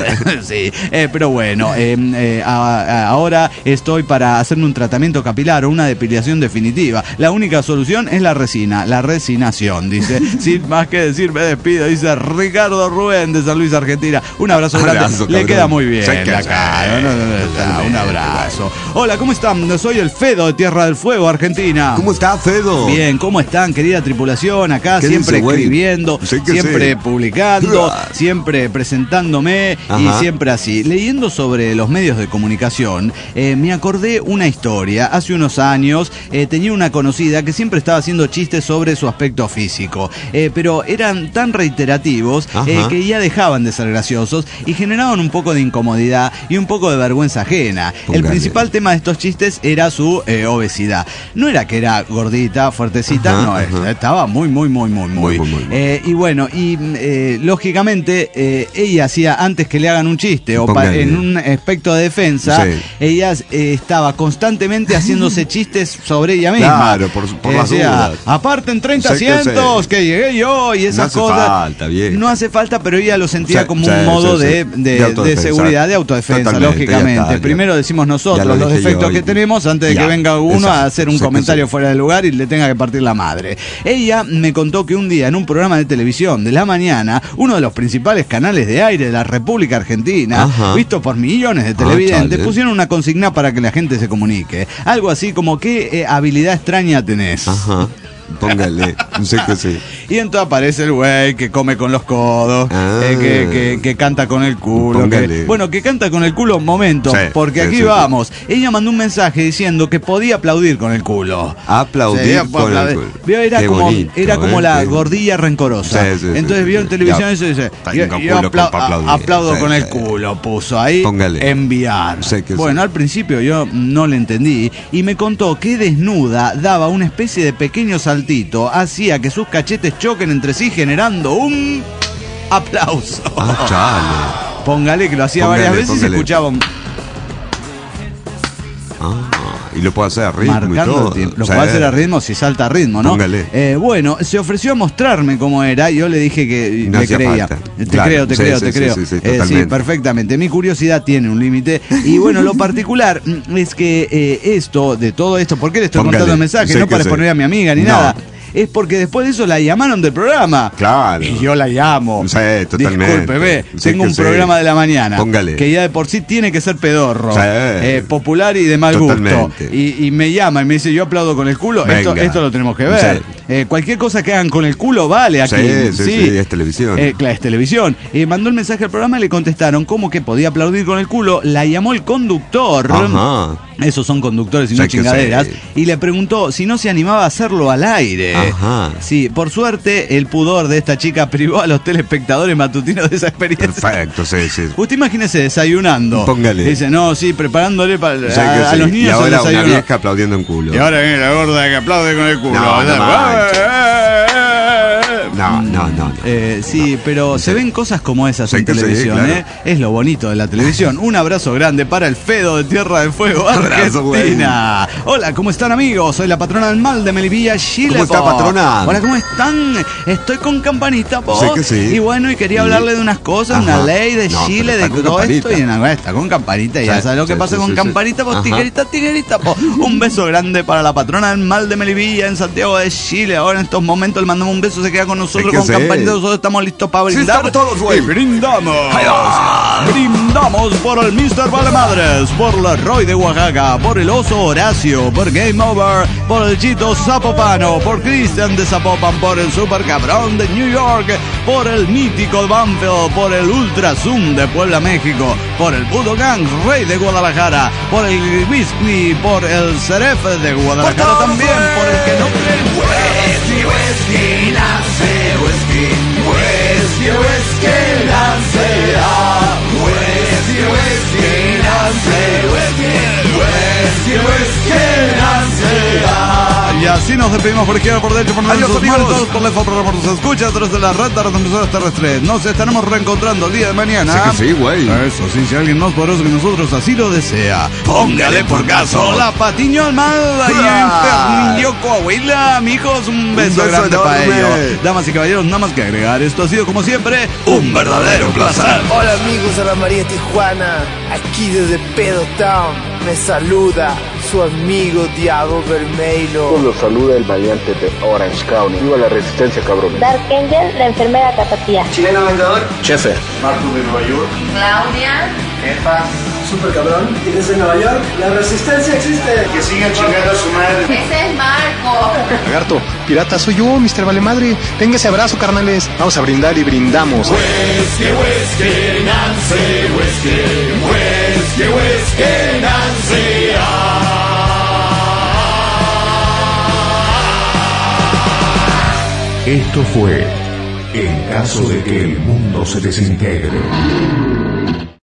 Sí, eh, pero bueno, eh, eh, a- a- ahora estoy para hacerme un tratamiento capilar o una depilación definitiva. La única solución es la resina, la resinación, dice. Sin más que decir, me despido, dice Ricardo Rubén de San Luis, Argentina. Un abrazo grande. Abrazo, Le cabrón. queda muy bien Sé que la sí. cara. No, no, no, no, un abrazo. Hola, ¿cómo están? Soy el Fedo de Tierra del Fuego, Argentina. ¿Cómo está, Fedo? Bien, ¿cómo están, querida tripulación? Acá ¿Qué siempre dice, güey? escribiendo, Sí que siempre sí. publicando, Ah. siempre presentándome y Ajá. siempre así. Leyendo sobre los medios de comunicación, eh, me acordé una historia. Hace unos años eh, tenía una conocida que siempre estaba haciendo chistes sobre su aspecto físico, eh, pero eran tan reiterativos eh, Ajá. que ya dejaban de ser graciosos y generaban un poco de incomodidad y un poco de vergüenza ajena. El Póngale. principal tema de estos chistes era su eh, obesidad. No era que era gordita, fuertecita, Ajá, no, ajá. estaba muy, muy, muy, muy, muy. Muy, muy, muy, muy. Eh, y bueno, y eh, lógicamente eh, ella hacía, antes que le hagan un chiste o pa- Póngale. en un aspecto de defensa, Sí. ella eh, estaba constantemente haciéndose chistes sobre ella misma. Claro, por, por Eh, las decía, dudas. aparten treinta Sé que asientos, sé. que llegué yo y esas No hace cosas. falta, bien. No hace falta, pero ella lo sentía Sí, como sí, un modo sí, sí. de, de- De autodefensa. de seguridad, de autodefensa, Totalmente, lógicamente. ya está, ya. Primero decimos Ya nosotros lo los dije defectos yo que y- tenemos antes de Ya, que venga uno exacto. a hacer un Sé que comentario sí. fuera de lugar y le tenga que partir la madre. Ella me contó que un día en un programa de televisión de la mañana, uno de los principales canales de aire de la República Argentina, Ajá. visto por millones de televidentes, chale. pusieron una consigna para que la gente se comunique. Algo así como, ¿qué eh, habilidad extraña tenés? Ajá. Póngale. Sé que sí. Y entonces aparece el güey que come con los codos, Ah. eh, que, que- que canta con el culo. que- Póngale. bueno, que canta con el culo un momento, Sí, porque sí, aquí sí, vamos. Ella mandó un mensaje diciendo que podía aplaudir con el culo. Aplaudir Sí, con aplaudir. el culo. Vio, era Qué como, bonito, era como ¿eh? la Qué- gordilla rencorosa. Sí, sí, sí, Entonces sí, vio sí. en televisión Ya. eso y dice, Tengo yo, culo yo con apla- pa' aplaudir. aplaudo Sí, con el sí. culo, puso ahí, Póngale. enviar. Sé que Bueno, sí. al principio yo no le entendí y me contó que desnuda daba una especie de pequeño saltito, hacía que sus cachetes choquen entre sí generando un aplauso. Ah, chale. Póngale que lo hacía Póngale, varias veces y póngale. escuchaba un... Ah, Y lo puedo hacer a ritmo marcando y todo. el tiempo. Lo O sea, puedo hacer a ritmo si salta a ritmo, ¿no? Póngale. Eh, bueno, se ofreció a mostrarme cómo era. Yo le dije que No le hacía creía. falta. Te Claro. creo, te Sí, creo, sí, te sí, creo. sí, sí, Eh, totalmente. sí, perfectamente. Mi curiosidad tiene un límite. Y bueno, lo particular mm, es que eh, esto, de todo esto, ¿por qué le estoy Póngale. contando el mensaje? Sé No que para sé. exponer a mi amiga ni No. nada. Es porque después de eso la llamaron del programa. Claro. Y yo la llamo. Sí, totalmente. Discúlpeme, Sí tengo que un sí. programa de la mañana. Póngale. Que ya de por sí tiene que ser pedorro. Sí. eh, popular y de mal gusto. Totalmente. Y, y me llama y me dice, yo aplaudo con el culo. Esto, Venga. esto lo tenemos que ver. Sí. Eh, cualquier cosa que hagan con el culo vale aquí. Sí, sí, sí, es televisión. Eh, claro, es televisión. Eh, mandó el mensaje al programa y le contestaron cómo que podía aplaudir con el culo. La llamó el conductor. Ajá. Esos son conductores y no Sí que chingaderas. sí. Y le preguntó si no se animaba a hacerlo al aire. Ajá. Sí, por suerte, el pudor de esta chica privó a los telespectadores matutinos de esa experiencia. Perfecto, sí, sí. Usted imagínese desayunando. Póngale. Dice, no, sí, preparándole para Sí que a, a sí. los Y niños el ahora una desayuno. vieja aplaudiendo en culo. Y ahora viene la gorda que aplaude con el culo. No, no manches. Eh, No, no, no. no. eh, sí, pero se ven cosas como esas Sí en que sí, televisión, claro. ¿eh? Es lo bonito de la televisión. Un abrazo grande para el Fedo de Tierra del Fuego, Abrazo, güey. Argentina. Hola, ¿cómo están, amigos? Soy la patrona del mal de Melipilla, Chile. ¿Cómo está, po. patrona? Hola, ¿cómo están? Estoy con campanita, po. Sí que sí. Y bueno, y quería Y- hablarle de unas cosas, Ajá. una ley de No, Chile, pero de está con todo campanita. esto. Y nada, está con campanita. Y ya Sí, sabes lo que sí, pasa sí, con sí, campanita, sí. pues Ajá. tiguerita, tiguerita, po. Un beso grande para la patrona del mal de Melipilla en Santiago de Chile. Ahora en estos momentos le mandamos un beso, se queda con nosotros Es que con sí. campanita. Nosotros estamos listos para Sí, brindar. estamos todos, güey. Y brindamos. Brindamos por el mister Valemadres, por la Roy de Oaxaca, por el Oso Horacio, por Game Over, por el Chito Zapopano, por Cristian de Zapopan, por el Super Cabrón de New York, por el mítico Banfield, por el Ultra Zoom de Puebla, México, por el Budokan Rey de Guadalajara, por el Whisky, por el Ceref de Guadalajara también, por el que no cree. Whisky, whisky, nace, whisky, whisky, whisky, nace, ah, whisky, whisky, nace, whisky, whisky, whisky, nace, ah. Y así nos despedimos por izquierda, por derecho, por medio, Adiós, por amigos. todos, por lejos, por por sus escuchas, a través de la red de las emisoras terrestres. Nos estaremos reencontrando el día de mañana. Sí que sí, güey. Eso sí, si alguien más poderoso que nosotros así lo desea, póngale por caso la patiño al mal y en Fernillo, Coahuila. Mijos, un beso, beso grande para enorme. ellos. Damas y caballeros, nada más que agregar. Esto ha sido, como siempre, un verdadero placer. Hola amigos de la María Tijuana, aquí desde Pedo Town, me saluda su amigo Diablo Vermelho. Los saluda el variante de Orange County. Viva la resistencia, cabrón. Dark Angel, la enfermera tapatía. Chileno Vengador. Chefe. Marco de Nueva York. Claudia. Jefa. Super cabrón. Y desde Nueva York, la resistencia existe. Que sigan chingando a su madre. Ese es Marco. Lagarto, pirata, soy yo, mister Valemadre. Tenga ese abrazo, carnales. Vamos a brindar y brindamos. Whisky, whisky, Nancy, whisky, whisky, whisky, Nancy. Esto fue En caso de que el mundo se desintegre.